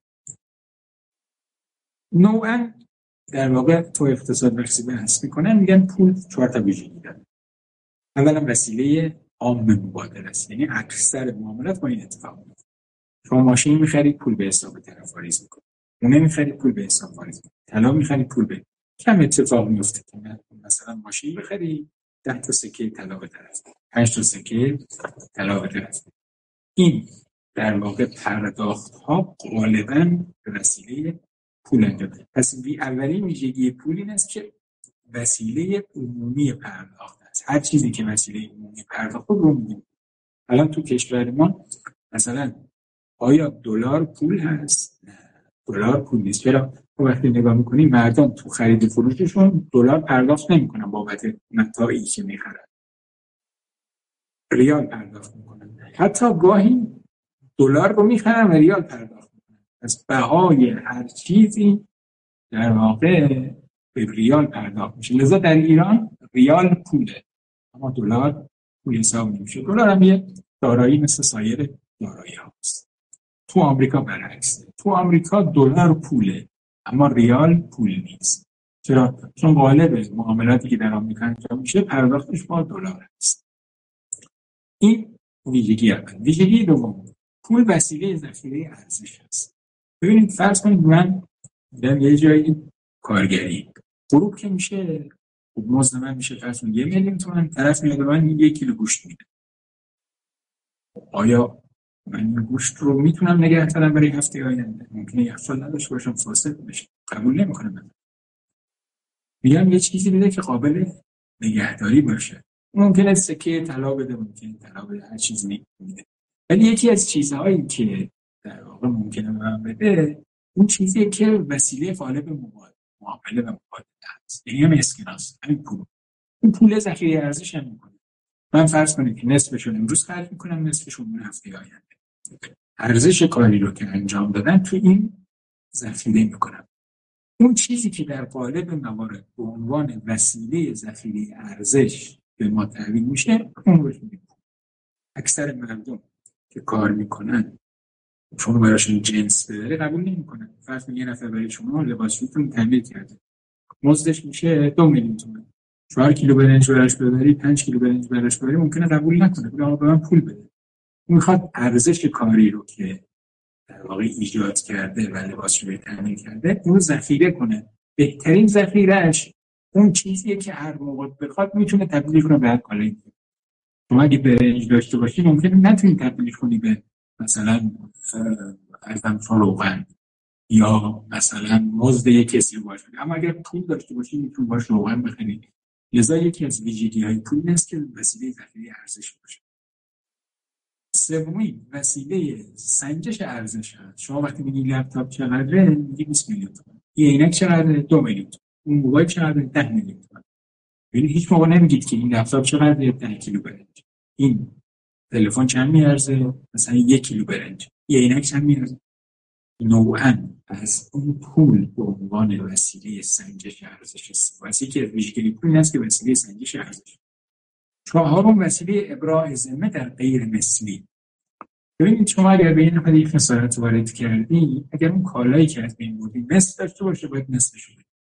نوعاً در واقع تو اقتصاد وقتی بحث میکنن میگن پول چهار تا ویژگی داره. اولا وسیله عام مبادله است، یعنی اکثر معاملات با این اتفاق میفته. شما ماشین می‌خرید، پول به حساب طرف واریز می‌کنید. خونه می‌خرید، پول به حساب واریز می‌کنید. طلا می‌خرید، پول به کم اتفاق میفته که مثلا ماشین بخری، ده تا سکه طلا به طرف، پنج تا سکه طلا به طرف. این در واقع پرداخت‌ها غالباً به وسیله پول انجام میشه. پس وی اولین ویژگی پول این است که وسیله عمومی پرداخت است. هر چیزی که وسیله عمومی پرداخت رو میگیم. الان تو کشور ما مثلا آیا دلار پول هست؟ دلار پول نیست. چرا؟ وقتی نگاه میکنیم مردم تو خرید و فروششون دلار پرداخت نمیکنن بابت متاعی که میخرن. ریال پرداخت میکنن. حتی گاهی دلار رو میخرن و ریال پرداخت میکنن. پس بهای هر چیزی در واقع به ریال پرداخت میشه. لذا در ایران ریال پوله اما دلار پول حساب نمیشه. دلار هم یه دارایی مثل سایر دارایی هاست. تو آمریکا برعکسه. تو آمریکا دلار پوله اما ریال پول نیست. چرا؟ چون غالب معاملاتی که در آمریکا انجام میشه پرداختش با دلار است. این ویژگی اول. ویژگی دوم، پول وسیله ذخیره ارزش است. ببینید فرض کنید من میرم یه جایی کارگری، غروب که میشه مزد من میشه فرض کنید یه میلیون تومان، طرف میاد به من یک کیلو گوشت میده. آیا من این گوشت رو میتونم نگه دارم برای هفته آینده؟ ممکنه یک سال نداشته باشم، فاسد بشه. قبول نمیکنم. میگم یه چیزی بده که قابل نگهداری باشه. ممکنه سکه طلا بده، ممکنه طلا بده، هر چیزی میده. ولی یکی از چیزهایی که در واقع ممکنه من بده، اون چیزیه که وسیله غالب معامله و مبادله است. یعنی هم اسکناس، همین پول. این پول ذخیره ارزش هم میکنه. من فرض کنید که نصفش رو امروز خرج میکنم، نصفش رو هفته آینده. ارزش کاری رو که انجام دادن تو این ذخیره میکنم. اون چیزی که در قالب موارد به عنوان وسیله ذخیره ارزش به ما تحویل میشه، اون رو میگیم. اکثر مردم که کار میکنن شما براشون جنس ببره قبول نمیکنن. فرض کنید یه نفر برای شما لباسشون تعمیر کرده، مزدش میشه دو میلیون تومان. چهار کیلو برنج براش ببری، پنج کیلو برنج براش ببری، ممکنه قبول نکنه. بگه به من پول بده. اون میخواد ارزش کاری رو که در واقع ایجاد کرده و لباسش رو تامین کرده اون ذخیره کنه. بهترین ذخیره‌اش اون چیزیه که هر موقع بخواد میتونه تبدیل کنه به هر کالایی. شما اگه برنج داشته باشی ممکنه نتونی تبدیل کنی به مثلا ارزم روغن یا مثلا مزد یک کسی باشه، اما اگر پول داشته باشی میتونی باش روغن بخری. لذا یکی از ویژگی‌های پول این است که وسیله ذخیره ارزش باشه. سومی وسیله سنجش ارزش هست. شما وقتی میگی لپتاپ چقدره میگی بیست میلیون تومان. یه عینک چقدره؟ دو میلیون تومان. اون موبایل چقدره؟ ده میلیون تومان. یعنی هیچ موقع نمیگید که این لپتاپ چقدره؟ ده کیلو برنج. این تلفن چند میارزه؟ مثلا یک کیلو برنج. یه عینک چند میارزه؟ نوعاً از اون پول به عنوان وسیله سنجش ارزش است. وسیله که ویژگی پول این است که وسیله سنجش ارزش. چهارم وسیله ابراء ذمه در غیر مثلی. ببینید شما اگر به این نفر یک خسارت وارد کردی، اگر اون کالایی که از بین بردی مثل داشته باشه باید مثلش رو بدی.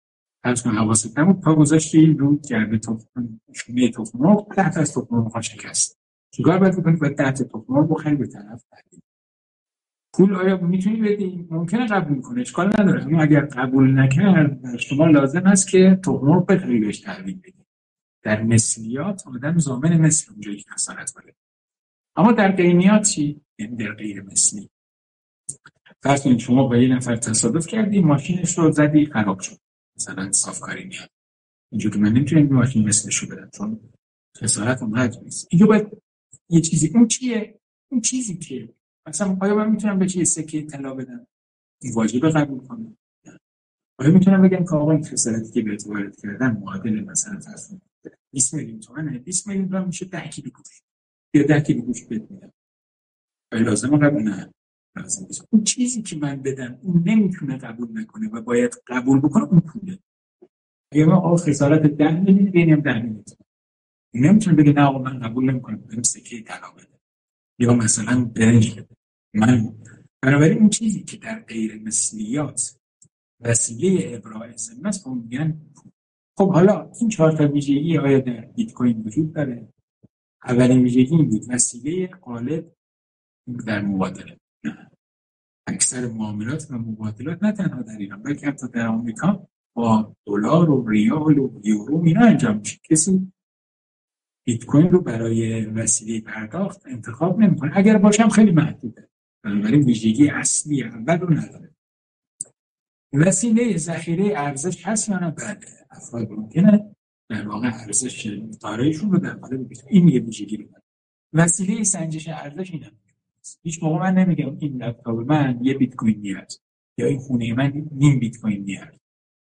فرض کن حواست نبود، پا گذاشتی رو گرد تخم شونه تخم مرغ، ده تا از تخم مرغ شکست. چیکار باید بکنی؟ باید ده تا تخم مرغ بخری به طرف بعدی. پول آیا میتونی بدی؟ ممکنه قبول کنه، اشکال نداره، اما اگر قبول نکرد در شما لازم است که تخم مرغ بخری بهش تحویل بدی. در مثلیات آدم ضامن مثل اونجایی که خسارت کنه. اما در غیریات چی؟ یعنی در غیر مثلی. فرض کنید شما با یه نفر تصادف کردی، ماشینش رو زدی خراب شد، مثلا صافکاری میاد، اینجوری من نمیتونم ماشین مثلش رو بدم چون خسارت اونقدر نیست. اینجا باید یه چیزی، اون چیه؟ اون چیزی که مثلا آیا من میتونم به چه سکه طلا بدم؟ این واجب قبول کنم. آیا میتونم بگم که آقا این خسارتی که بهت وارد کردن معادل مثلا فرض کنید بیست میلیون تومانه، بیست میلیون تومان میشه ده کیلو گوشت، یا ده کیلو گوشت بهت میدم. آیا لازمه قبول؟ نه لازم نیست. اون چیزی که من بدم اون نمیتونه قبول نکنه و باید قبول بکنه، اون پوله. اگه من آقا خسارت ده میلیون بینم ده میلیون، نمیتونه بگه نه آقا من قبول نمیکنم، بریم سکه طلا بده یا مثلا برنج بده. من بنابراین اون چیزی که در غیر مثلیات وسیله ابراء ذمه است اون میگن. خب حالا این چهار تا ویژگی آیا در بیت کوین وجود داره؟ اولین ویژگی این بود وسیله غالب در مبادله. نه. اکثر معاملات و مبادلات نه تنها در ایران بلکه حتی در آمریکا با دلار و ریال و یورو اینا انجام میشه. کسی بیت کوین رو برای وسیله پرداخت انتخاب نمیکنه، اگر باشم خیلی محدوده. بنابراین ویژگی اصلی اول رو نداره. وسیله ذخیره ارزش هست یا نه؟ بله، افراد ممکنه در واقع ارزش داراییشون رو در قالب بیت کوین این ویژگی رو داره. وسیله سنجش ارزش اینه. هیچ موقع من نمیگم این لپتاپ من یه بیت کوین میاد یا این خونه من نیم بیت کوین میاد.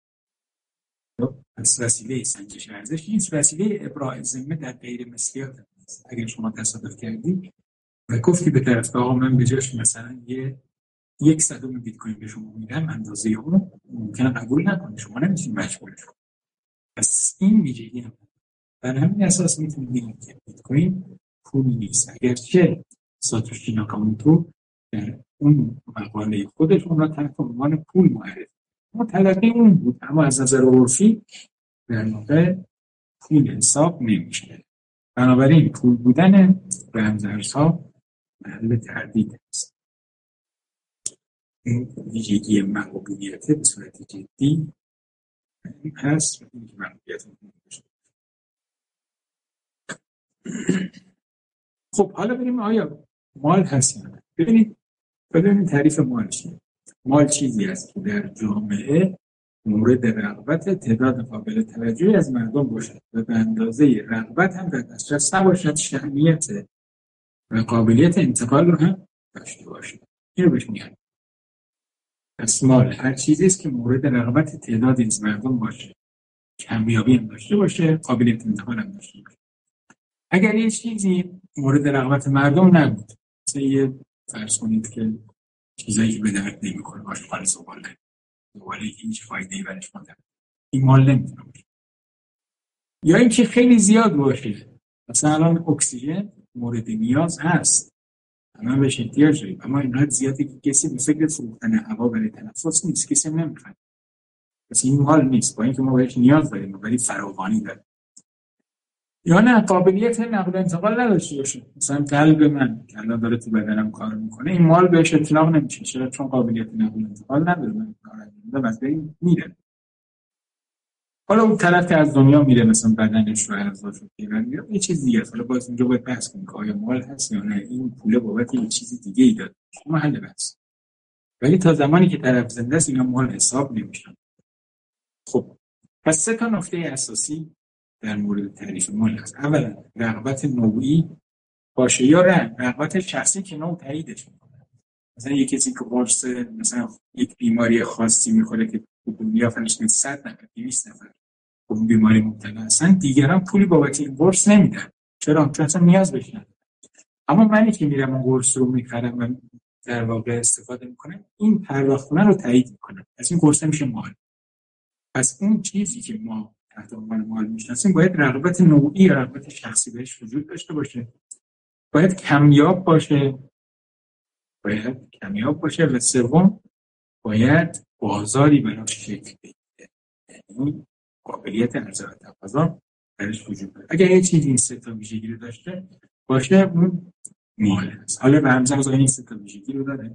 پس وسیله سنجش ارزش این وسیله ابراء ذمه در غیر مثلیات است. اگر شما تصادف کردید و گفتی به طرف آقا من به جاش مثلا یه یک صدم بیت کوین به شما میدم، اندازه اون ممکنه قبول نکنه، شما نمیتونید مجبورش کنید. پس این ویژگی هم بر همین اساس میتونید بگید که بیت کوین پول نیست، اگرچه ساتوشی ناکاموتو در اون مقاله خودشون را تحت عنوان پول معرفی ما تلقی اون بود، اما از نظر عرفی در واقع پول حساب نمیشه. بنابراین پول بودن رمزارزها محل تردید است. این ویژگی محبوبیت به صورت جدی هست و این که محبوبیت نمیشه. خب حالا بریم آیا مال هست یا نه؟ ببینید ببینید تعریف مال چیه. مال چیزی است که در جامعه مورد رغبت تعداد قابل توجهی از مردم باشد و به اندازه رغبت هم در دسترس نباشد، شأنیت و قابلیت انتقال رو هم داشته باشد. این رو بهش میگن. پس مال هر چیزی است که مورد رغبت تعدادی از مردم باشه، کمیابی هم داشته باشه، قابلیت انتقال هم داشته باشه. اگر یه چیزی مورد رغبت مردم نبود، مثلا یه فرض کنید که چیزایی که به درد نمی‌خوره باشه، خالص زباله زباله که هیچ فایده‌ای برش نداره، این مال نمیتونه باشه. یا اینکه خیلی زیاد باشه، مثلا الان اکسیژن مورد نیاز هست، همه بهش احتیاج داریم، اما اینقدر زیاده که کسی به فکر فروختن هوا برای تنفس نیست، کسی هم نمیخواد. پس این مال نیست، با اینکه ما بهش نیاز داریم ولی فراوانی داریم. یا نه قابلیت نقل و انتقال نداشته باشه، مثلا قلب من که الان داره تو بدنم کار میکنه، این مال بهش اطلاق نمیشه، چرا؟ چون قابلیت نقل و انتقال نداره، من کار انجام میدم از بین میره. حالا اون طرف که از دنیا میره مثلا بدنش رو ارزش میگیره، یه چیز دیگه است. حالا باز اینجا باید بحث کنیم که آیا مال هست یا نه، این پول بابت یه چیز دیگه ای داد، محل بحث. ولی تا زمانی که طرف زنده است اینا مال حساب نمیشن. خب پس سه تا نکته اساسی در مورد تعریف مال هست. اولا رغبت نوعی باشه یا نه رغبت شخصی که نوع تاییدش میکنه. مثلا یک کسی که قرص مثلا یک بیماری خاصی میخوره که دنیا فنش صد نفر دویست نفر اون بیماری مبتلا هستن، دیگران پولی بابت این قرص نمیدن. چرا؟ چون اصلا نیاز بهش ندارن. اما منی که میرم اون قرص رو میخرم و در واقع استفاده میکنم، این پرداخت رو تایید میکنه، پس این قرص میشه مال. پس اون چیزی که ما تحت عنوان مال میشناسیم باید رغبت نوعی یا رغبت شخصی بهش وجود داشته باشه، باید کمیاب باشه باید کمیاب باشه و سوم باید بازاری براش شکل بگیره. یعنی قابلیت عرضه و تقاضا درش وجود داره. اگر یه چیزی این سه تا ویژگی رو داشته باشه اون مال هست. حالا رمز ارز این سه تا ویژگی رو داره.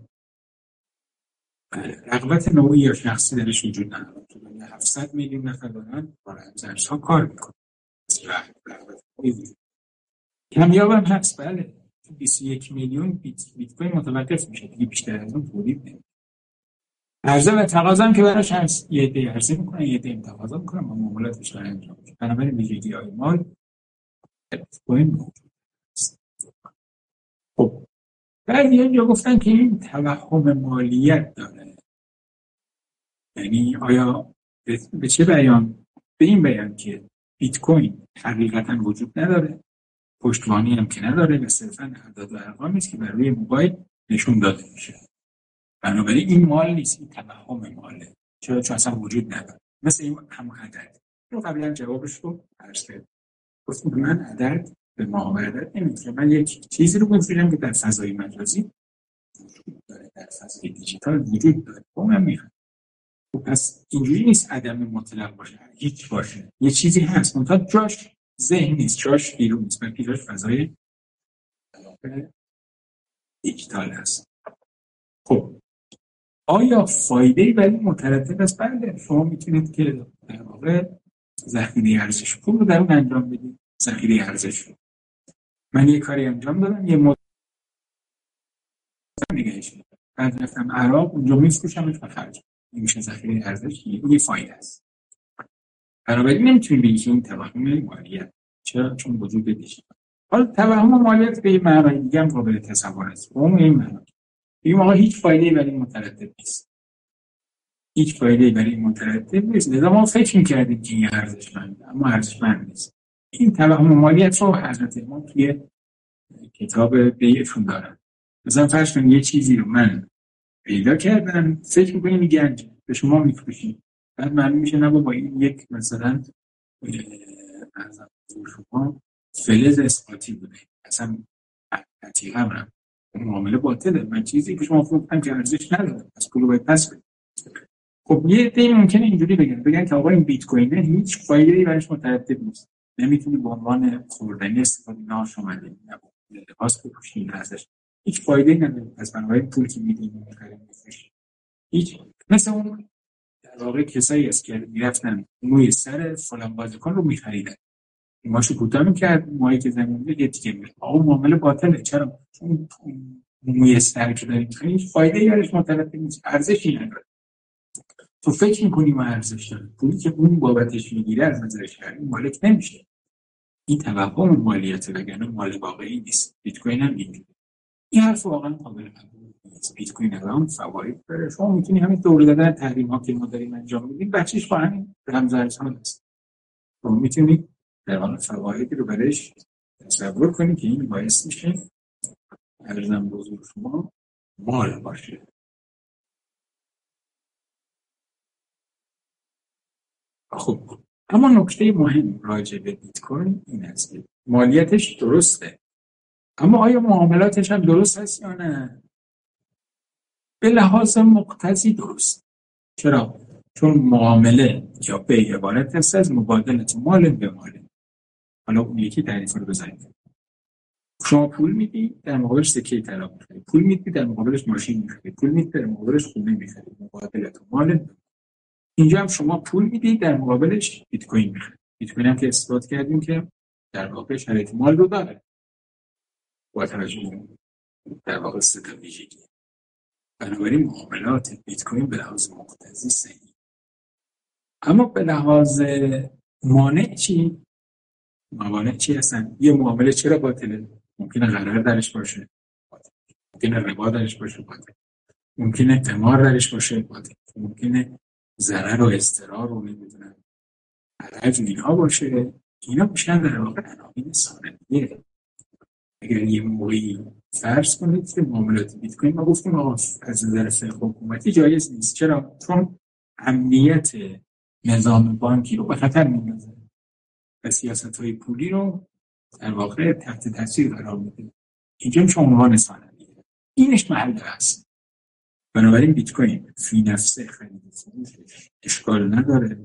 رغبت نوعی یا شخصی درش وجود نداره. تو دنیا هفتصد میلیون نفر دارن با رمز ارزها کار میکنن. رغبت نوعی وجود. کمیاب هم هست. بله. بیست و یک میلیون بیت بیت کوین متوقف میشه. دیگه بیشتر از اون تولید نمیشه. عرضه و تقاضا هم که براش هست. یه عده عرضه میکنن، یه عده تقاضا میکنن، با معاملاتش داره انجام میشه. بنابراین ویژگی‌های مال بیت کوین موجود است. خب بعضی اینجا گفتن که این توهم مالیت داره. یعنی آیا به چه بیان؟ به این بیان که بیت کوین حقیقتا وجود نداره، پشتوانی هم که نداره و صرفاً اعداد و ارقامی است که بر روی موبایل نشون داده میشه. بنابراین این مال نیست، این توهم ماله. چرا؟ چون اصلا وجود نداره. مثل این هم عدد. رو قبلا جوابش رو عرض کردم. گفتم من عدد به معامله عدد نمیتونم. من یک چیزی رو بفروشم که در فضای مجازی وجود داره، در فضای دیجیتال وجود داره. اونم میخوام. پس اینجوری نیست عدم مطلق باشه، هیچ باشه. یه چیزی هست، منتها جاش ذهن نیست، جاش بیرون نیست، بلکه جاش فضای دیجیتال هست. خب آیا فایده‌ای برای متردد است؟ بله، شما میتونید که در واقع ذخیره ارزش پول رو در اون انجام بدید. ذخیره ارزش رو من یه کاری انجام دادم، یه مدت نگهش می‌دارم، بعد رفتم عراق اونجا میفروشمش و خرج این میشه ذخیره ارزش. یه فایده است. بنابراین نمیتونیم بگیم که این توهم مالیت. چرا؟ چون وجود دیجیتال. حالا توهم مالیت به معنای دیگه هم قابل تصور است. اون این معنی بگیم آقا هیچ فایده‌ای برای متردد نیست. هیچ فایده‌ای برای متردد نیست. لذا ما فکر می‌کردیم که این ارزشمنده، اما ارزشمند نیست. این توهم مالیت رو حضرت امام توی کتاب بیعشون دارن. مثلا فرض کنید یه چیزی رو من پیدا کردم، فکر می‌کنیم این گنج به شما می‌فروشیم. بعد معلوم میشه نه با این یک مثلا ارزم شما فلز اسقاطی بوده. اصلا عتیقه هم معامله باطله. من چیزی که شما فروختم که ارزش نداره، پس پولو باید پس بدید. خب یه عده ممکنه اینجوری بگن بگن که آقا این بیت کوینه هیچ فایده‌ای براش مترتب نیست. نمیتونی به عنوان خوردنی استفاده ناش اومده نه لباس بپوشی ازش. هیچ فایده‌ای نداره. پس بنابراین پول که میدیم می‌خریم می‌فروشیم. هیچ مثل اون در واقع کسایی است که میرفتن موی سر فلان بازیکن رو می‌خریدن. ماشو کوتاه می‌کرد، موهایی که زمین بود یه تیکه می‌خرید. آقا معامله باطله. چرا؟ چون موی سر که داریم می‌خریم هیچ فایده‌ای براش مترتب نیست. ارزشی نداره. تو فکر می‌کنی ما ارزش داره. پولی که اون بابتش میگیره از نظر شرعی مالک نمیشه. این توهم مالیات وگرنه مال واقعی نیست. بیت کوین هم اینجوریه. این حرف واقعا قابل قبول نیست. بیت کوین هم فواید داره. شما می‌تونی همین دور دادن تحریم‌ها که ما داریم انجام میدیم بچه‌ش با همین رمز ارزها هست. شما می‌تونید در واقع فوایدی رو برایش تصور کنید که این باعث میشه ارزم بزرگ شما مال باشه. خب اما نکته مهم راجع به بیت کوین این است که مالیتش درسته، اما آیا معاملاتش هم درست هست یا نه؟ به لحاظ مقتضی درست. چرا؟ چون معامله یا بیع عبارت است از مبادلت مال به مال. حالا اون یکی تعریف رو بزنید. شما پول میدی در مقابلش سکه طلا می‌خری، پول میدی در مقابلش ماشین می‌خری، پول میدی در مقابلش خونه می‌خری. مبادلت مال. اینجا هم شما پول میدی در مقابلش بیت کوین می‌خری. بیت کوین هم که اثبات کردیم که در واقع شرایط مال رو داره. با توجه در واقع سه تا ویژگی. بنابراین معاملات بیت کوین به لحاظ مقتضی صحیح. اما به لحاظ مانع چی؟ موانع چی هستن؟ یه معامله چرا باطله؟ ممکنه غرر درش باشه، باطل. ممکنه ربا درش باشه، باطل. ممکنه قمار درش باشه، باطل. ممکنه ضرر و اضطرار رو نمیدونم حرج اینها باشه. اینا میشن در واقع عناوین ثانویه. اگر یه موقعی فرض کنید که معاملات بیت کوین ما گفتیم آقا از نظر فقه حکومتی جایز نیست. چرا؟ چون امنیت نظام بانکی رو به خطر میندازه و سیاست‌های پولی رو در واقع تحت تاثیر قرار میده. اینجا میشه عنوان ثانویه. اینش محل هست. بنابراین بیت کوین فی نفسه خرید فروشش اشکال نداره.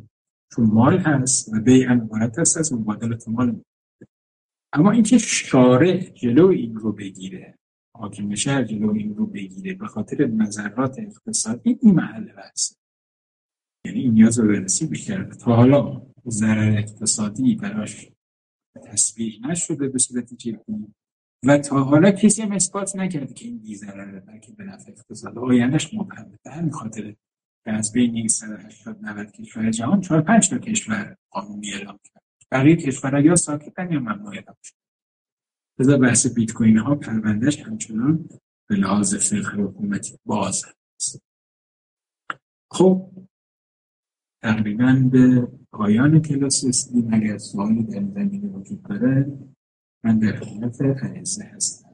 چون مال هست و بیع هم عبارت هست از مبادلت مال. اما اینکه شارع جلو این رو بگیره، حاکم شهر جلو این رو بگیره به خاطر مضرات اقتصادی، این محل بحث. یعنی این نیاز به بررسی بیشتره. تا حالا ضرر اقتصادی براش تصویر نشده به صورت جدی و تا حالا کسی هم اثبات نکرده که این بی ضرره، بلکه به نفع اقتصاد آیندهش مبهمه. به همین خاطر که از بین این صد و هشتاد نود کشور جهان چهار پنج تا کشور قانونی اعلام کرد، بقیه کشورها یا ساکتن یا ممنوع اعلام شد. لذا بحث بیت کوین ها پروندهش همچنان به لحاظ فقه حکومتی باز است. خب تقریبا به پایان کلاس رسیدیم. اگر سوالی در این زمینه وجود داره من در خدمت عریضه هستم.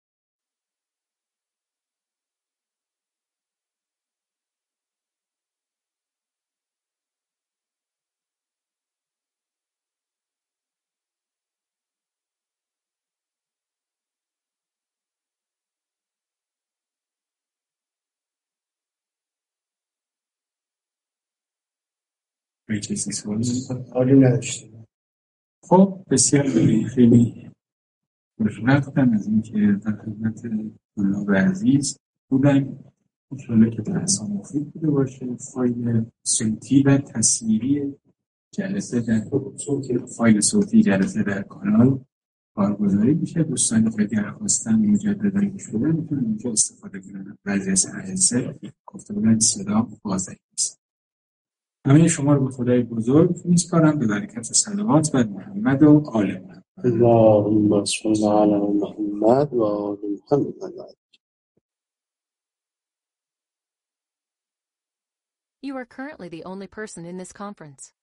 به کسی سوالی حالی نداشتیم. خب بسیار خیلی خیلی خوشبختم از اینکه در خدمت طلاب عزیز بودم. انشاءالله که بحثا مفید بوده باشه. فایل صوتی و تصویری جلسه در فایل صوتی جلسه در کانال کارگزاری میشه. دوستانی که اگر خواستن مجددا گوش بدن میتونن اینجا استفاده کنن. بعضی از جلسه گفته بودن صدا واضح نیست. همه شما رو به خدای بزرگ میسپارم به برکت صلوات بر محمد و آل محمد. اللهم صل علی محمد و آل محمد. You are currently the only person in this conference.